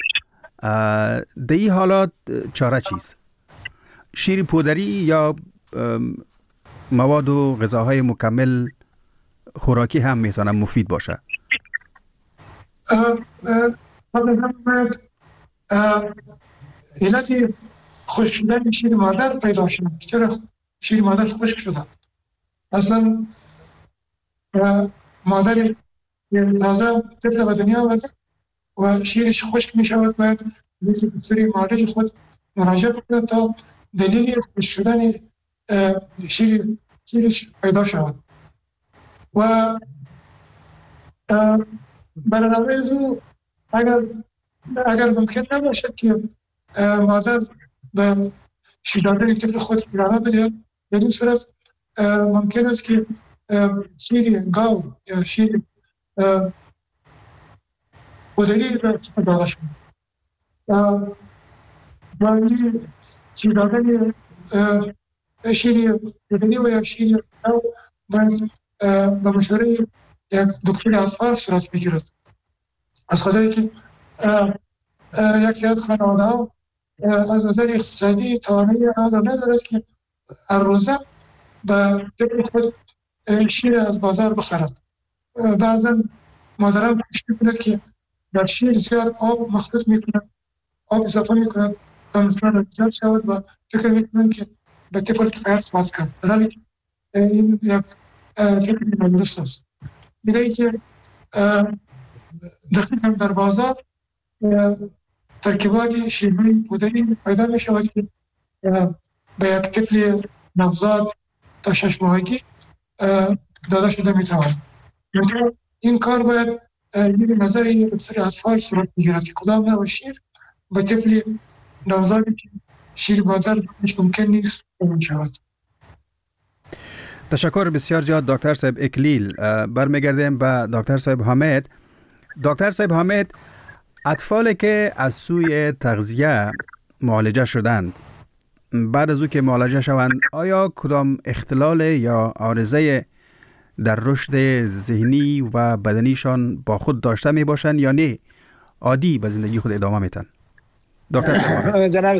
در این حالات چاره چیست؟ شیر پودری یا مواد و غذاهای مکمل خوراکی هم میتونه مفید باشه؟ علت خشک شدن شیر مادر پیدا شده. چرا شیر مادر خشک شده؟ اصلا مادر تازه طفل به دنیا آورده و شیرش خشک می شود، باید مثل دکتر معالج خود مراجعه کنه تا دلیل خشک شدن شیر شیرش پیدا شود. و برنامه او اگر اگر ممکن نباشد که مادر به شیر دادن طفل خود ادامه بده، در این صورت ممکن است که شیر گاو یا شیر پودری را استفاده شود. و این شیر دادن شیر پودری و یا شیر گاو باید به مشوره یک دکتر اطفال صورت بگیرد. از خاطر که یک سری خانواده ها از نظر اقتصادی توانایی آن ندارد که هر روزه به طفل خود شیر از بازار بخرد. بعضا مادران مشکل کند که در شیر زیاد آب مخلوط میکنند، آب اضافه میکنند تا مصرف زیاد شود و فکر میکنند که به طفل کفایت خواهد کرد، در حالی که این یک فکر نادرست است. می‌دهی که دقیقاً در بازار ترکیبات شیرهای پودری پیدا میشود که به یک طفل نوزاد تا شش ماهگی داده شده میتواند. این کار باید یک نظر یک دکتر اطفال صورت بگیرد که کدام نوع شیر به طفل نوزادی که شیر مادر ممکن نیست اون شود. تشکر بسیار زیاد دکتر صاحب اکلیل. برمیگردیم به دکتر صاحب حامد. دکتر صاحب حامد، اطفالی که از سوی تغذیه معالجه شدند، بعد از او که معالجه شوند، آیا کدام اختلال یا عارضه در رشد ذهنی و بدنیشان با خود داشته می باشند یا نه عادی به زندگی خود ادامه میتن؟ دکتر صاحب جناب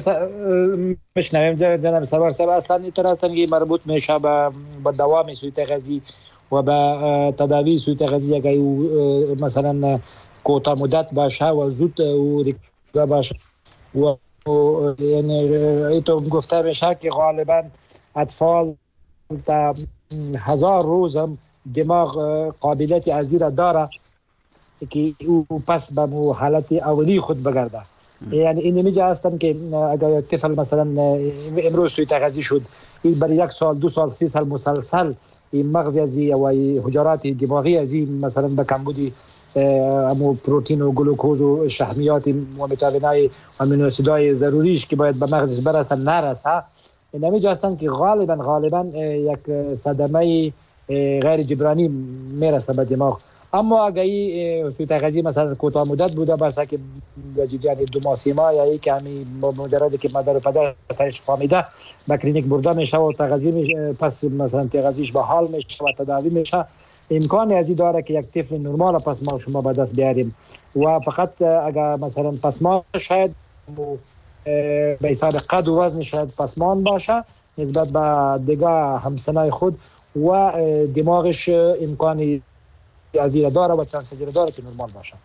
میشنویم جناب سرور صاحب، اصلا این طرح مربوط میشه به دوام سوی تغذیه و به تداوی سوی تغذیه که مثلا کوتاه مدت باشه و زود و باشه و یعنی ایتو گفته میشه که غالبا اطفال تا هزار روز هم دماغ قابلیت از را داره که او پس به حالت اولی خود بگرده. یعنی این نمیجه هستم که اگر یک طفل مثلا امروز سوی تغذیه شد این برای یک سال دو سال سی سال مسلسل این مغز ازی و حجرات دماغی ازی مثلا به کمبودی امو پروتین و گلوکوز و شحمیات و ویتامینای و امینو اسیدای ضروریش که باید به مغزش برسن نرسه. نمیجه هستم که غالبا غالبا یک صدمه غیر جبرانی میرسه به دماغ. اما اگه این سوی تغذیه مثلا کوتاه مدت بوده باشه که یعنی دو ماه سه ماه یا یک کمی مجرد که مادر و پدر سرش فهمیده به کلینیک برده میشه و تغذیه میشه پس مثلا تغذیهش به حال میشه و تداوی میشه، امکانی ازی داره که یک طفل نرمال پس ما شما به دست بیاریم و فقط اگر مثلا پسمان شاید به حساب قد و وزن شاید پسمان باشه نسبت به دیگه همسنای خود و دماغش امکانی ازی داره و چانسیجر داره که نرمال باشه.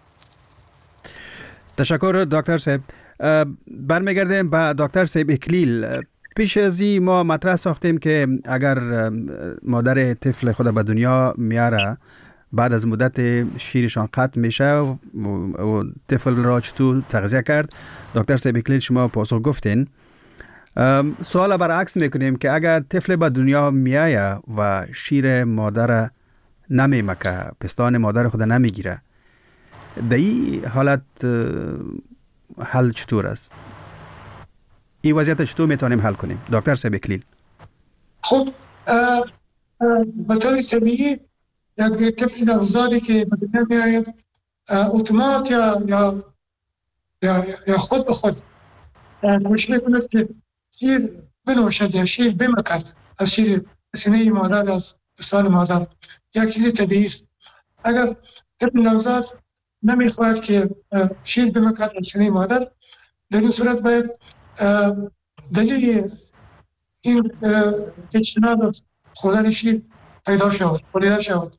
تشکر دکتر صاحب. برمیگردیم به دکتر صاحب اکلیل. پیش از این ما مطرح ساختیم که اگر مادر طفل خود به دنیا میاره بعد از مدت شیرشان قطع میشه و طفل را چطور تغذیه کرد، دکتر صاحب اکلیل شما پاسخ گفتین. سوال برعکس میکنیم که اگر طفل به دنیا میایه و شیر مادر نمیمکه، پستان مادر خود نمیگیره، در این حالت حل چطور است؟ این وضعیت چطور میتونیم حل کنیم دکتر صاحب اکلیل؟ خب به طور طبیعی یک طفل نوزادی که به دنیا میآید اتومات یا یا یا یا خود به خود کوشش میکند که شیر بنوشد یا شیر بمکد از شیر سینه مادر، از پستان مادر. یک چیز طبیعی است. اگر طفل نوزاد نمیخواهد که شیر بمکد از سینه مادر، در این صورت باید دلیل این اجتناب از خوردن شیر پیدا شود، پدید شود.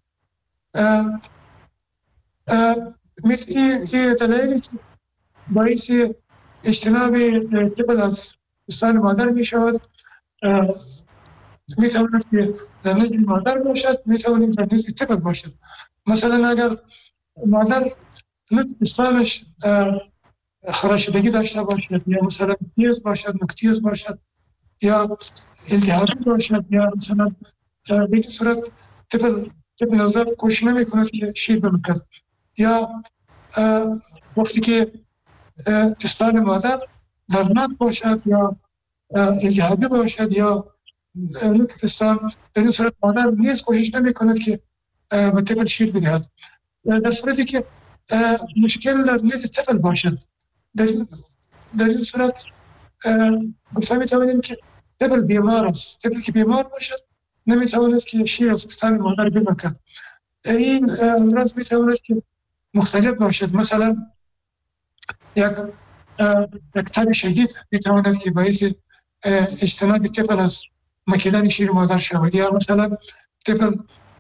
مثل این دلایلی که باعث اجتناب طفل از پستان مادر می شود، می تواند که در نزد مادر باشد، می تواند در نزد طفل باشد. مثلا اگر مادر نزد پستانش خراشیدگی داشته باشد یا مثلا تیز باشد، نکتیز باشد یا التهابی باشد یا مثلا به این صورت طفل طفل نوزاد کوشش نمی‌کند که شیر بمکد، یا وقتی که پستان مادر دردناک باشد یا التهابی باشد یا نوک پستان، در این صورت مادر نیز کوشش نمی‌کند که به طفل شیر بدهد. در صورتی که مشکل در نزد طفل باشد، در این در این صورت گفته می‌توانیم که طفل بیمار است. طفلی که بیمار باشد نمی‌تواند که شیر از پستان مادر بمکد. این امراض می‌تواند که مختلف باشد. مثلا یک یک تب شدید می‌تواند که باعث اجتناب طفل از مکیدن شیر مادر شود، یا مثلا طفل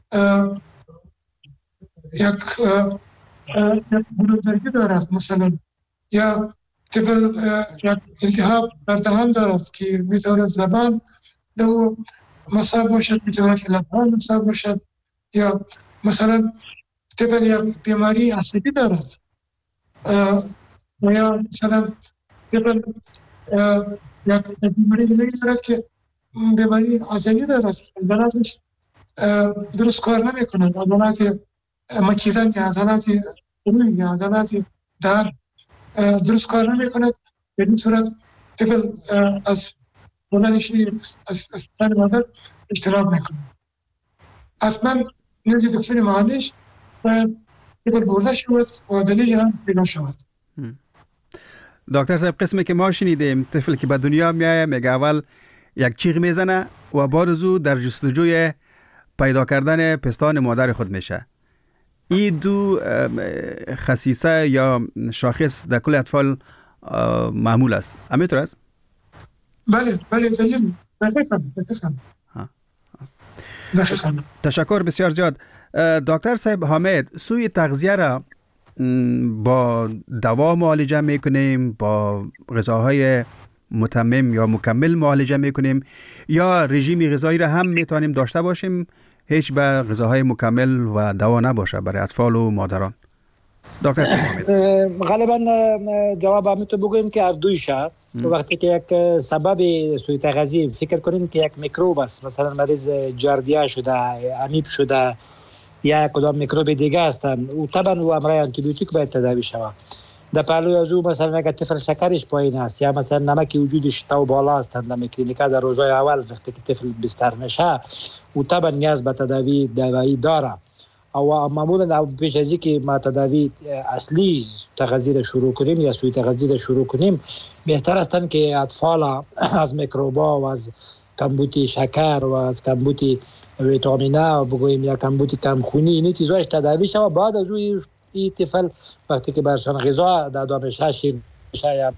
یک بلوردگی دارد مثلا، یا طفل یک التهاب در دهان دارد که میتواند زبان دو مصاب باشد، میتواند که لبان مصاب باشد، یا مثلا طفل یک بیماری عصبی دارد، یا مثلا طفل یک بیماری دیگری دارد که بیماری عضلی دارد، عضلاتش درست کار نمی کنند، عضلات مکیدن یا عضلات روی یا عضلات دهان درست کار نمی کند. به این صورت طفل از خوردن شیر از پستان مادر اجتناب میکنه. اصلا نوع دکتر معالج و طفل برده شود و دلیل هم پیدا شود. دکتر صاحب، قسمی که ما شنیدیم طفل که به دنیا میایه میگه اول یک چیغ میزنه و بعد از او در جستجوی پیدا کردن پستان مادر خود میشه. این دو خصیصه یا شاخص در کل اطفال معمول است. همینطور است؟ بله بله دلیل بفهم بفهم. نخواهم. تشکر بسیار زیاد. دکتر صاحب حامد، سوی تغذیه را با دوا معالجه میکنیم، با غذاهای متمم یا مکمل معالجه میکنیم، یا رژیم غذایی را هم میتونیم داشته باشیم هیچ به غذاهای مکمل و دوا نباشه برای اطفال و مادران؟ دکتر صاحب غالبا جواب همین تو بگویم که هر دویشه. وقتی که یک سبب سوء تغذیه فکر کنیم که یک میکروب است، مثلا مریض جاردیا شده، امیب شده یا کدام میکروب دیگه هستن، و طبعا و امرای آنتیبیوتیک باید تداوی شود. در پهلوی از او مثلا اگر طفل شکرش پایین است یا مثلا نمک وجودش تو بالا است، در کلینیکا در روزهای اول وقتی که طفل بستر میشه و طبعا نیاز به تداوی دوایی داره. او معمولا پیش از اینکه ما تداوی اصلی تغذیه را شروع کنیم یا سوی تغذیه را شروع کنیم، بهتر است که اطفال از میکروبا و از کمبود شکر و از کمبود ویتامینا و بگوییم یا کمبود کمخونی این چیزاش تداوی شود. بعد از اون این طفل وقتی که برشان غذا داده میشه، شیر میشه یا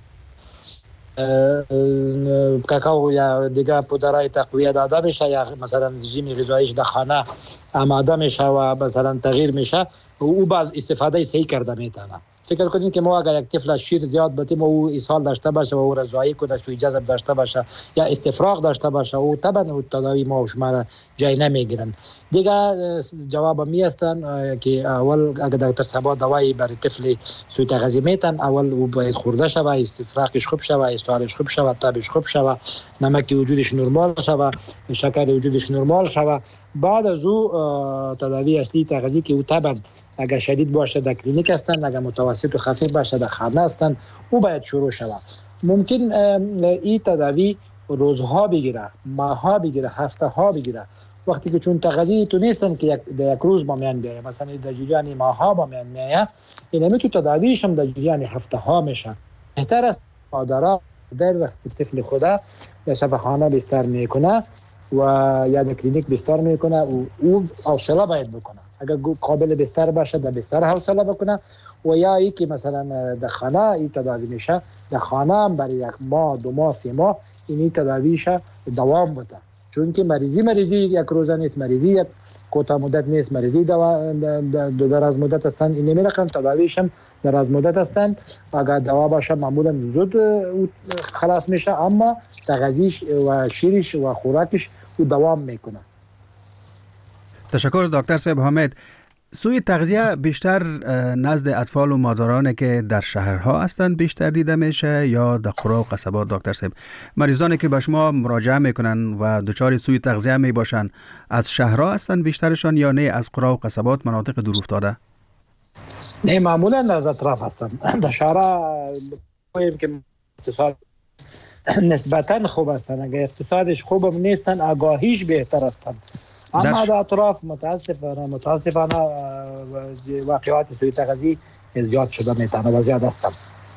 کاکائو یا دیگه پودرهای تقویه داده میشه یا مثلا رژیم غذاییش در خانه آماده میشه و مثلا تغییر میشه، او باز استفاده صحیح کرده میتونه. فکر کنید که ما اگر یک طفل شیر زیاد بتیم او ایصال داشته باشه و او رضایی کنه، سوی جذب داشته باشه یا استفراغ داشته باشه، او طبعا تداوی ما و شما را جای نمیگیرن. دیگه جواب می هستن که اول اگر دکتر صاحب دوایی برای طفل سوی تغذیه میتن، اول او باید خورده شود، استفراغش خوب شود، استعارش خوب شود، تابش خوب شود، نمک وجودش نرمال شود، شکر وجودش نرمال شود. بعد از او تداوی اصلی تغذیه که او طبعا اگر شدید باشه در کلینیک هستن، اگر متوسط و خفیف باشه در خانه هستن، او باید شروع شود. ممکن این تداوی روزها بگیره، ماهها بگیره، هفته ها بگیره. وقتی که چون تغذیه تو نیستن که یک, یک روز با میان بیایه، مثلا در جریان ماهها با میان میایه، این همی تو تداویش هم در جریان هفته ها میشه. بهتر است مادرها در وقتی طفل خوده در شفاخانه بستر میکنه و یا در کلینیک بستر میکنه و او حوصله باید بکنه. اگر قابل بستر باشه در بستر حوصله بکنه، و یا ای که مثلا در خانه این تداوی میشه، در خانه هم برای یک ماه دو ماه سه ماه این تداویش دوام بده. چون که مریضی مریضی یک روزه نیست، مریضی یک کوتاه مدت نیست، مریضی دوا دو دراز مدت هستند. این نمیرقم تداویش هم دراز مدت هستند. اگر دوا باشه معمولا زود خلاص میشه، اما تغذیش و شیرش و خوراکش او دوام میکنه. تشکر دکتر صاحب حامد. سوی تغذیه بیشتر نزد اطفال و مادران که در شهرها هستند بیشتر دیده میشه یا در قرى و قصبات؟ دکتر صاحب مریضانی که به شما مراجعه میکنن و دچار سوی تغذیه میباشن از شهرها هستند بیشترشان یا نه از قرى و قصبات، مناطق دور افتاده؟ نه معمولا از اطراف هستند. در شهرها بگوییم که اقتصاد نسبتا خوب هستند، اگر اقتصادش خوب نیستن آگاهیش بهتر هستند. اما در اطراف متاسفانه متاسفانه واقعات سوی تغذیه زیاد شده میتونه و زیاد هستند.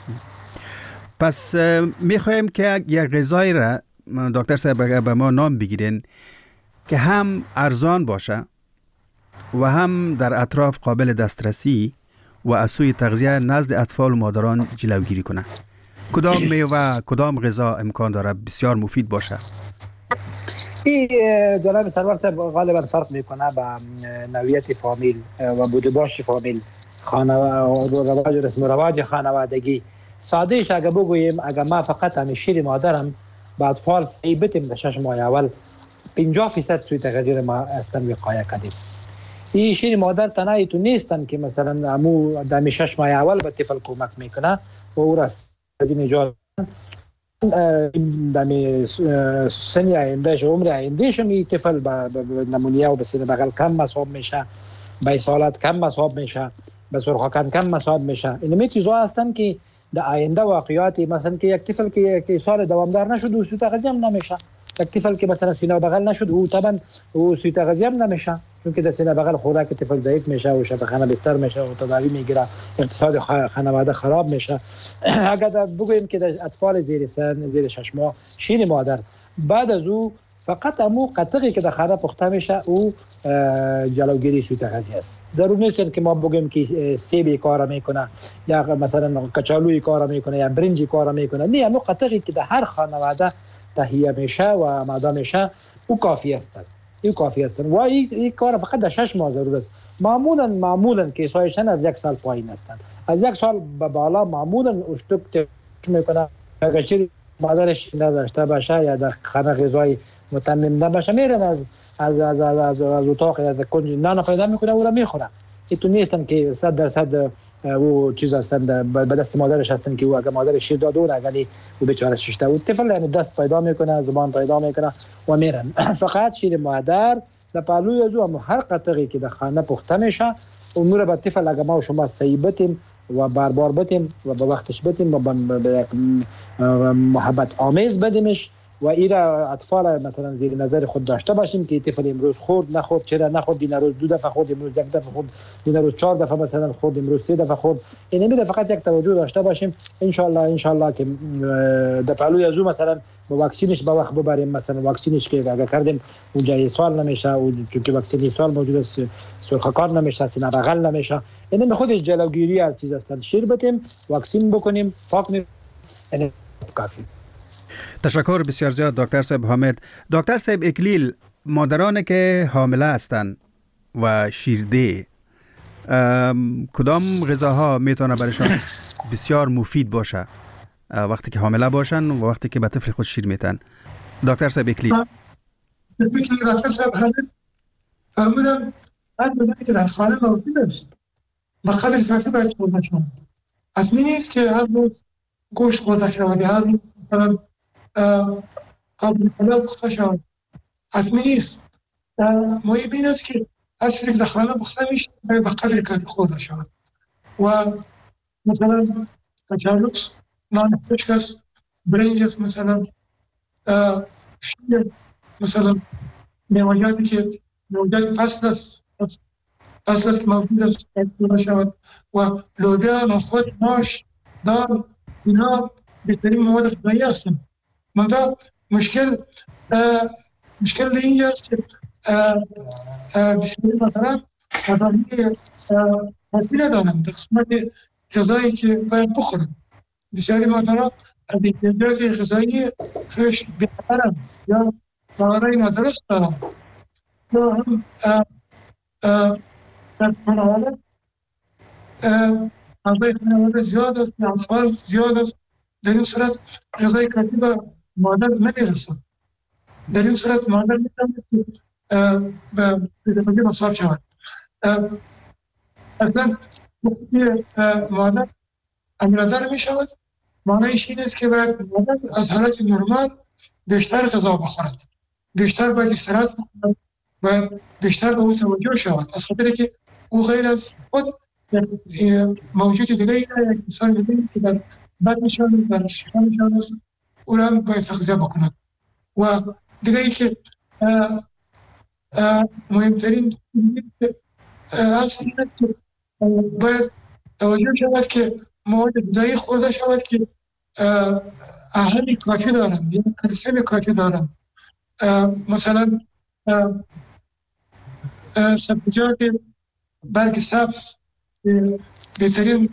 پس میخوایم که یک غذایی را دکتر صاحب به ما نام بگیرین که هم ارزان باشه و هم در اطراف قابل دسترسی و از سوی تغذیه نزد اطفال و مادران جلوگیری کنه. کدام میوه کدام غذا امکان داره بسیار مفید باشه؟ این جناب سرور صاحب غالبا فرق میکنه با نوعیت فامیل و بودباش فامیل، رواج رسم و رواج خانوادگی. ساده اش اگه بگوییم اگه ما فقط همین شیر مادرم با اطفال ای بتیم در شش ماه اول پنجاه فیصد سوی تغذیه ما اصلا وقایه کردیم. این شیر مادر تنهایی تو نیستن که مثلا امو در شش ماه اول به طفل کمک میکنه و او را نجات دمی سنی آیندهش عمر آیندهش می طفل با نمونیا و بسینه بغل کم مصاب میشه، با سالات کم مصاب میشه، با سرخکان کم مصاب میشه. این می چیزا هستن که در آینده واقعیاتی مثلا که یک طفل که که سال دوامدار نشد و سوی تغذیه هم نمیشه، یک طفل که مثلا سینه بغل نشد او طبعا او سوی تغذیه هم نمیشه، چون که در سینه بغل خوراک طفل ضعیف میشه و شفاخانه بستر میشه و تداوی میگیره، اقتصاد خانواده خراب میشه. اگر بگوییم که در اطفال زیر سن زیر شش ماه شیر مادر بعد از او فقط امو قطعی که در خانه پخته میشه او جلوگیری سوی تغذیه است. ضرور نیست که ما بگیم که سیب کار میکنه یا مثلا کچالوی کار میکنه یا برنج کار میکنه، نه، امو قطعی که در هر خانواده تهیه میشه و آماده میشه او کافی است. این کافی است و این این کار فقط در شش ماه ضرورت است. معمولا معمولا کیسایشان از یک سال پایین هستند. از یک سال به بالا معمولا اشتک میکنه اگر مادرش نداشته باشه یا در خانه غذایی متمم نباشه میرن از از از از از, از اتاق از کنج نان پیدا میکنه او را میخوره. این نیستن که صد درصد او چیز هستند به دست مادرش هستند که او اگر مادر شیر داده و اگلی او بیچاره ششته و طفل یعنی دست پیدا میکنه زبان پیدا میکنه و میرن. فقط شیر مادر در پهلوی از او هر قطعی که در خانه پخته میشه اون رو به طفل اگر ما و شما سیبتیم و بار بار بتیم و به وقتش بتیم و به محبت آمیز بدیمش و ایرا اطفال مثلا زیر نظر خود داشته باشیم که طفل امروز خورد نخورد چرا نخورد این روز دو دفعه خورد امروز یک دفعه خورد این روز چهار دفعه مثلا خورد امروز سه دفعه خورد این میره فقط یک توجه داشته باشیم ان شاء الله ان شاء الله که در پهلوی از او مثلا با واکسینش با وقت ببریم مثلا واکسینش که اگه کردیم اونجا سوال نمیشه و چون که واکسین سوال موجود است سرخکار نمیشه سینه بغل نمیشه این به خودش جلوگیری از چیز است. شیر بتیم واکسین بکنیم پاک می کافی. تشکر بسیار زیاد دکتر صاحب حامد. دکتر صاحب اکلیل، مادران که حامله هستند و شیرده کدام غذاها میتونه برایشان بسیار مفید باشه وقتی که حامله باشن و وقتی که به طفل خود شیر میتن؟ دکتر صاحب اکلیل. دکتر صاحب حامد فرمودن بعد بودن که در خانه موجود است با قدر کافی باید خورده شود. حتمی نیست که هر روز گوشت خورده شود یا هر روز مثلا قابل پلو پخته شود. حتمی نیست. مهم این است که هر چیزی که در خانه پخته میشه باید با قدر کافی خورده شود و مثلا کچالو نان خشک است، برنج است، مثلا شیر، مثلا میوه‌جاتی که میوه‌جات فصل است فصل است که موجود است خورده شود و لوبیا، نخود، ماش، دال اینا بهترین مواد غذایی هستند. منتها مشکل مشکل اینجا است که بسیاری مثلا مدانی حتی ندارند در قسمت غذایی که باید بخورند. بسیاری مادران از احتیاجات غذایی خشک بهترند یا باورهای نادرست دارند یا هم در خانواده اعضای خانواده زیاد است، اطفال زیاد است. در این صورت غذای کافی به مادر نمیرسد. در این صورت مادر میتواند که به پیداپردی مصاب شود. اصلا وقتی مادر امیرادر می شود معنیش این است که باید مادر از حالت نرمال بیشتر غذا بخورد، بیشتر باید استراحت بکند، باید بیشتر به او توجه شود، از خاطری که او غیر از خود موجود دیگه یک انسان دیگه که در بدنشان در شکمشان است او را باید تغذیه بکند. و دیگه ای که مهمترین اصل این است که باید توجه شود که مواد غذایی خورده شود که اهل کافی دارند یا کلسیم کافی دارند. مثلا سبزیجات برگ سبز بهترین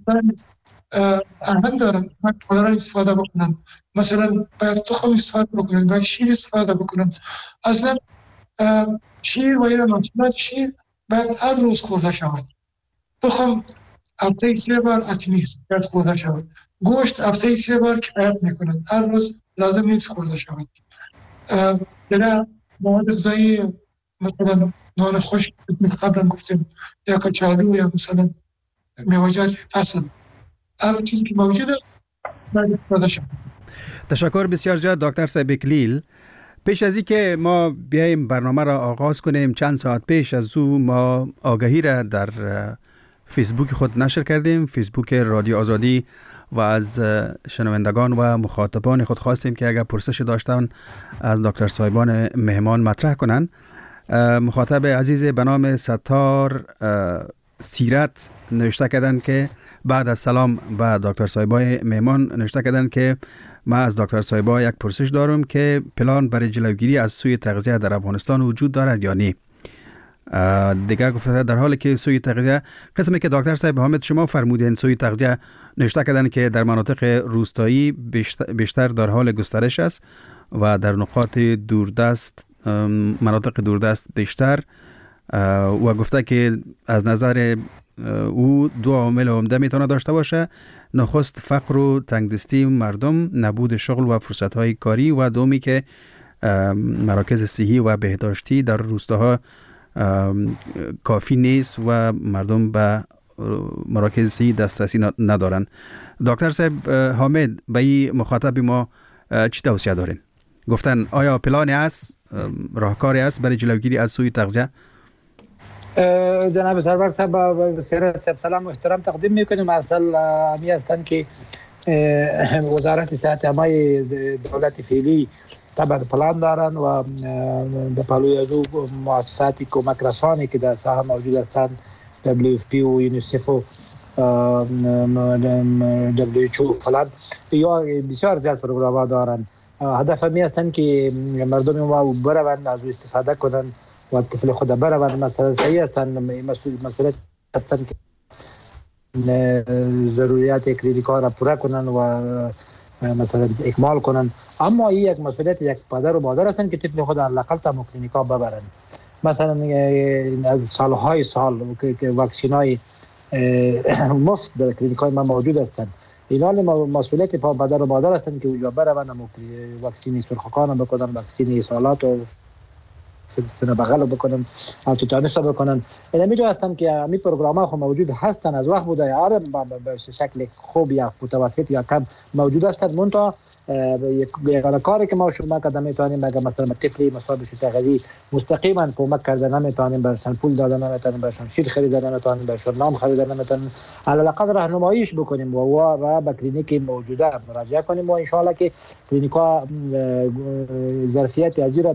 اهم دارند مادران استفاده بکنند. مثلا باید تخم استفاده بکنند، باید شیر استفاده بکنند. اصلا شیر و یا محصولات شیر باید هر روز خورده شود. تخم هفته سه بار حتمی است باید خورده شود. گوشت هفته سه بار کفایت میکند، هر روز لازم نیست خورده شود. دیگه مواد غذایی مثلا نان خشک قبلا گفتیم یا کچالو یا مثلا میوه‌جات فصل، هر چیزی که موجود است باید استفاده شود. تشکر بسیار زیاد دکتر صاحب اکلیل. پیش از این که ما بیایم برنامه را آغاز کنیم، چند ساعت پیش از او ما آگهی را در فیسبوک خود نشر کردیم، فیسبوک رادیو آزادی، و از شنوندگان و مخاطبان خود خواستیم که اگر پرسش داشتن از دکتر صاحبان مهمان مطرح کنند. مخاطب عزیز به نام ستار سیرت نوشته کردن که بعد از سلام به دکتر صاحبای مهمان نوشته کردن که ما از دکتر صاحبا یک پرسش دارم که پلان برای جلوگیری از سوء تغذیه در افغانستان وجود دارد یا نه؟ دیگه گفته در حالی که سوء تغذیه، قسمی که دکتر صاحب حامد شما فرمودین سوء تغذیه نوشته کردن که در مناطق روستایی بیشتر, بیشتر در حال گسترش است و در نقاط دوردست مناطق دوردست بیشتر و گفته که از نظر او دو عامل عمده میتونه داشته باشه. نخست فقر و تنگدستی مردم، نبود شغل و فرصت‌های کاری و دومی که مراکز صحی و بهداشتی در روستاها کافی نیست و مردم به مراکز صحی دسترسی ندارن. دکتر صاحب حامد به این مخاطب ما چی توصیه دارین؟ گفتن آیا پلانی است، راهکاری است برای جلوگیری از سوء تغذیه؟ جناب سرور صاحب بسیار سلام و احترام تقدیم میکنیم. اصل همی هستند که وزارت صحت همه دولت فعلی طبعا پلان دارن و در پلوی از او مؤسساتی کمک رسانی که در ساحه موجود هستند، دبلیو اف پی و یونیسف و دبلیو اچ او فلان، یا بسیار زیاد پروگرام دارن. هدف همی هستند که مردم ما بروند از استفاده کنند و طفل خود بروند. مثلا صحیح هستند، مسئولیت هستند که ضروریات کلینیکا را پورا کنند و مثلا اکمال کنند، اما این یک مسئولیت یک پدر و مادر هستند که طفل خود علاقل تا کلینیکا ببرند. مثلا از سالهای سال که واکسینای مفت در کلینیکای ما موجود هستند، اینا مسئولیت پدر و مادر هستند که اونجا بروند واکسین سرخوکان بکنن، واکسین اسهالات و سینه بغل بکنن، تتانوس بکنن. اینا میجا هستن که همین پروگرام ها موجود هستن، از وقت بوده آره به شکل خوب یا متوسط یا کم موجود هستن. منتها یک کاری که ما شما کردن میتونیم اگر مثلا طفلی مصاب بشه تغذیه مستقیما کمک کردن نمیتونیم، برشان پول دادن نمیتونیم، برشان شیر خریدن نمیتونیم، برشان نام خریدن نمیتونیم، علاوه راهنماییش بکنیم و و به کلینیک موجوده مراجعه کنیم و ان شاء الله که کلینیکا ظرفیت اجرا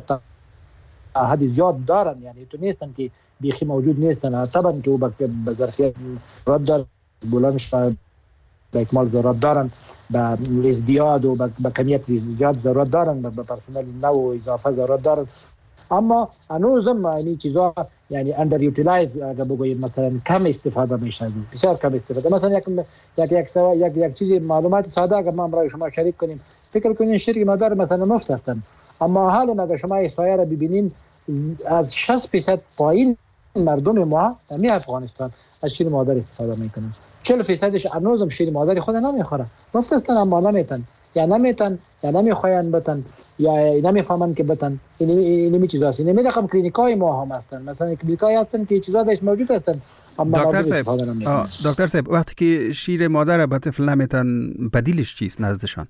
حد زیاد دارن، یعنی تو نیستن که بیخی موجود نیستن. طبعا تو به ظرفیت رد دارن، بولانش به اکمال ضرورت دارن، به ازدیاد و به کمیت زیاد ضرورت دارن، به پرسنل نو و اضافه ضرورت دارن. اما هنوزم این چیزا یعنی اندر یوتیلایز اگر بگوییم مثلا کم استفاده میشه، بسیار کم استفاده. مثلا یک یک یک سوا یک یک چیز معلومات ساده اگر ما برای شما شریک کنیم، فکر کنین شیر مادر مثلا مفت هستن، اما حالا اگر شما احصایه را ببینین از شصت درصد پایین مردم ما می افغانستان از شیر مادر استفاده میکنن. چهل درصدش هنوزم شیر مادر خود نمیخورن، مفت هستن اما نمیتن یا نمیتن یا نمیخواین بتن یا نمیفهمن که بتن. این این می چیزاست. این میگم کلینیکای ما هم هستن، مثلا کلینیکای هستن که چیزا درش موجود هستن اما دکتر صاحب دکتر صاحب وقتی که شیر مادر به طفل نمیتن بدیلش چیست نزدشان؟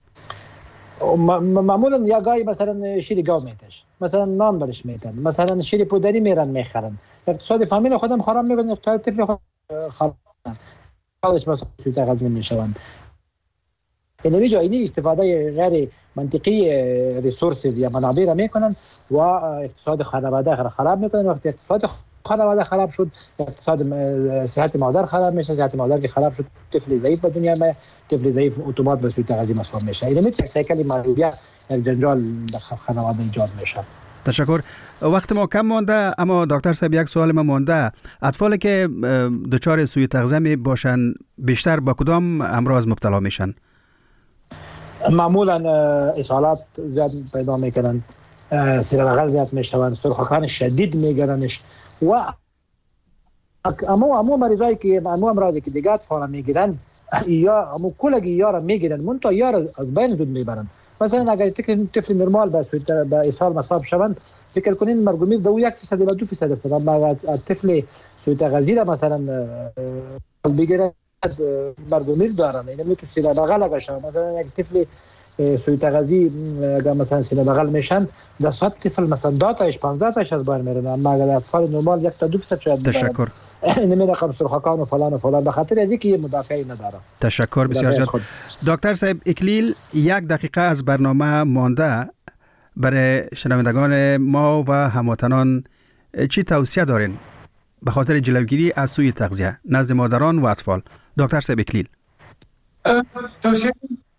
معمولا یا گاهی مثلا شیر گاو میتش، مثلا نان برش میتن، مثلا شیر پودری میرن میخرن، اقتصاد فامیل خودم خراب میکنن، اقتصاد طفل خود خراب خالص مثلا سوء تغذیه میشوند. اینمی جا اینی استفاده غیر منطقی ریسورسز یا منابع را میکنن و اقتصاد خانواده خراب میکنن. وقتی اقتصاد خانواده خراب شد، اقتصاد صحت مادر خراب میشه، صحت مادر که خراب شد طفل ضعیف به دنیا میاد، طفل ضعیف اتومات به سوء تغذیه مصاب میشه. اینمی یک سایکل معلولیه یک جنجال در خانواده ایجاد میشه. تشکر. وقت ما کم مانده، اما دکتر صاحب یک سوال ما مانده. اطفالی که دچار سوء تغذیه می باشن بیشتر با کدام امراض مبتلا میشن؟ معمولا اسهالات زیاد پیدا میکنن، سینه بغل زیاد میشون، سرخوکان شدید میگیرنش و اما اما مریضایی که اما امراضی که دیگه اطفال میگیرن یا اما کلگی یارا میگیرن منتها یارا از بین زود میبرن. مثلا اگر طفل نرمال بس به اسهال مصاب شوند، فکر کنین مرگومی دو یک درصد یا دو درصد است، اما اگر طفل سوء تغذیه مثلا بگیره مرگومی دارن. این میتونه سینه بغل اگر شما مثلا یک طفل سوء تغذیه اگر مثلا سینه بغل میشن در صد طفل مثلا دو تاش پانزده تاش از بین میرن، اما اگر اطفال نرمال یک تا دو درصد شاید. تشکر. این رقم سرخوکان و فلان و فلان به خاطر از اینکه مدافعی نداره. تشکر بسیار زیاد. دکتر صاحب اکلیل یک دقیقه از برنامه مانده، برای شنوندگان ما و هموطنان چی توصیه دارین به خاطر جلوگیری از سوء تغذیه نزد مادران و اطفال؟ دکتر صاحب اکلیل. توصیه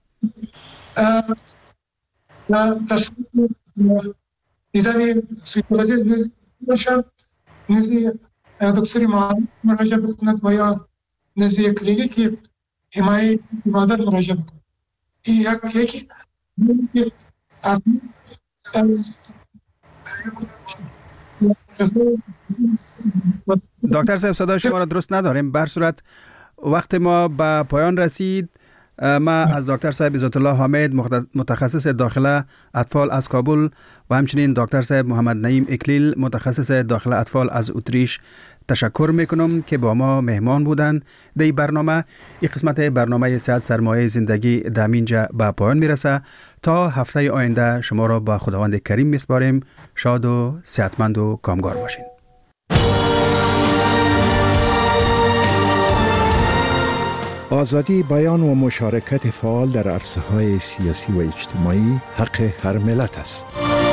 نه تصمیم دیدن سوء تغذیه نشد نزد دکتری مراجعه بکنند و یا نزد کلینیک حمایت مادر مراجعه بکنند. این یک یکی از دکتر صاحب صدای شما را درست نداریم. بر صورت وقت ما به پایان رسید. ما از دکتر صاحب عزت الله حامد متخصص داخله اطفال از کابل و همچنین دکتر صاحب محمد نعیم اکلیل متخصص داخله اطفال از اتریش تشکر میکنم که با ما مهمان بودند در این برنامه. این قسمت برنامه صحت سرمایه زندگی در اینجا به پایان میرسه. تا هفته آینده شما را با خداوند کریم میسپاریم. شاد و صحتمند و کامگار باشین. آزادی بیان و مشارکت فعال در عرصه‌های سیاسی و اجتماعی حق هر ملت است.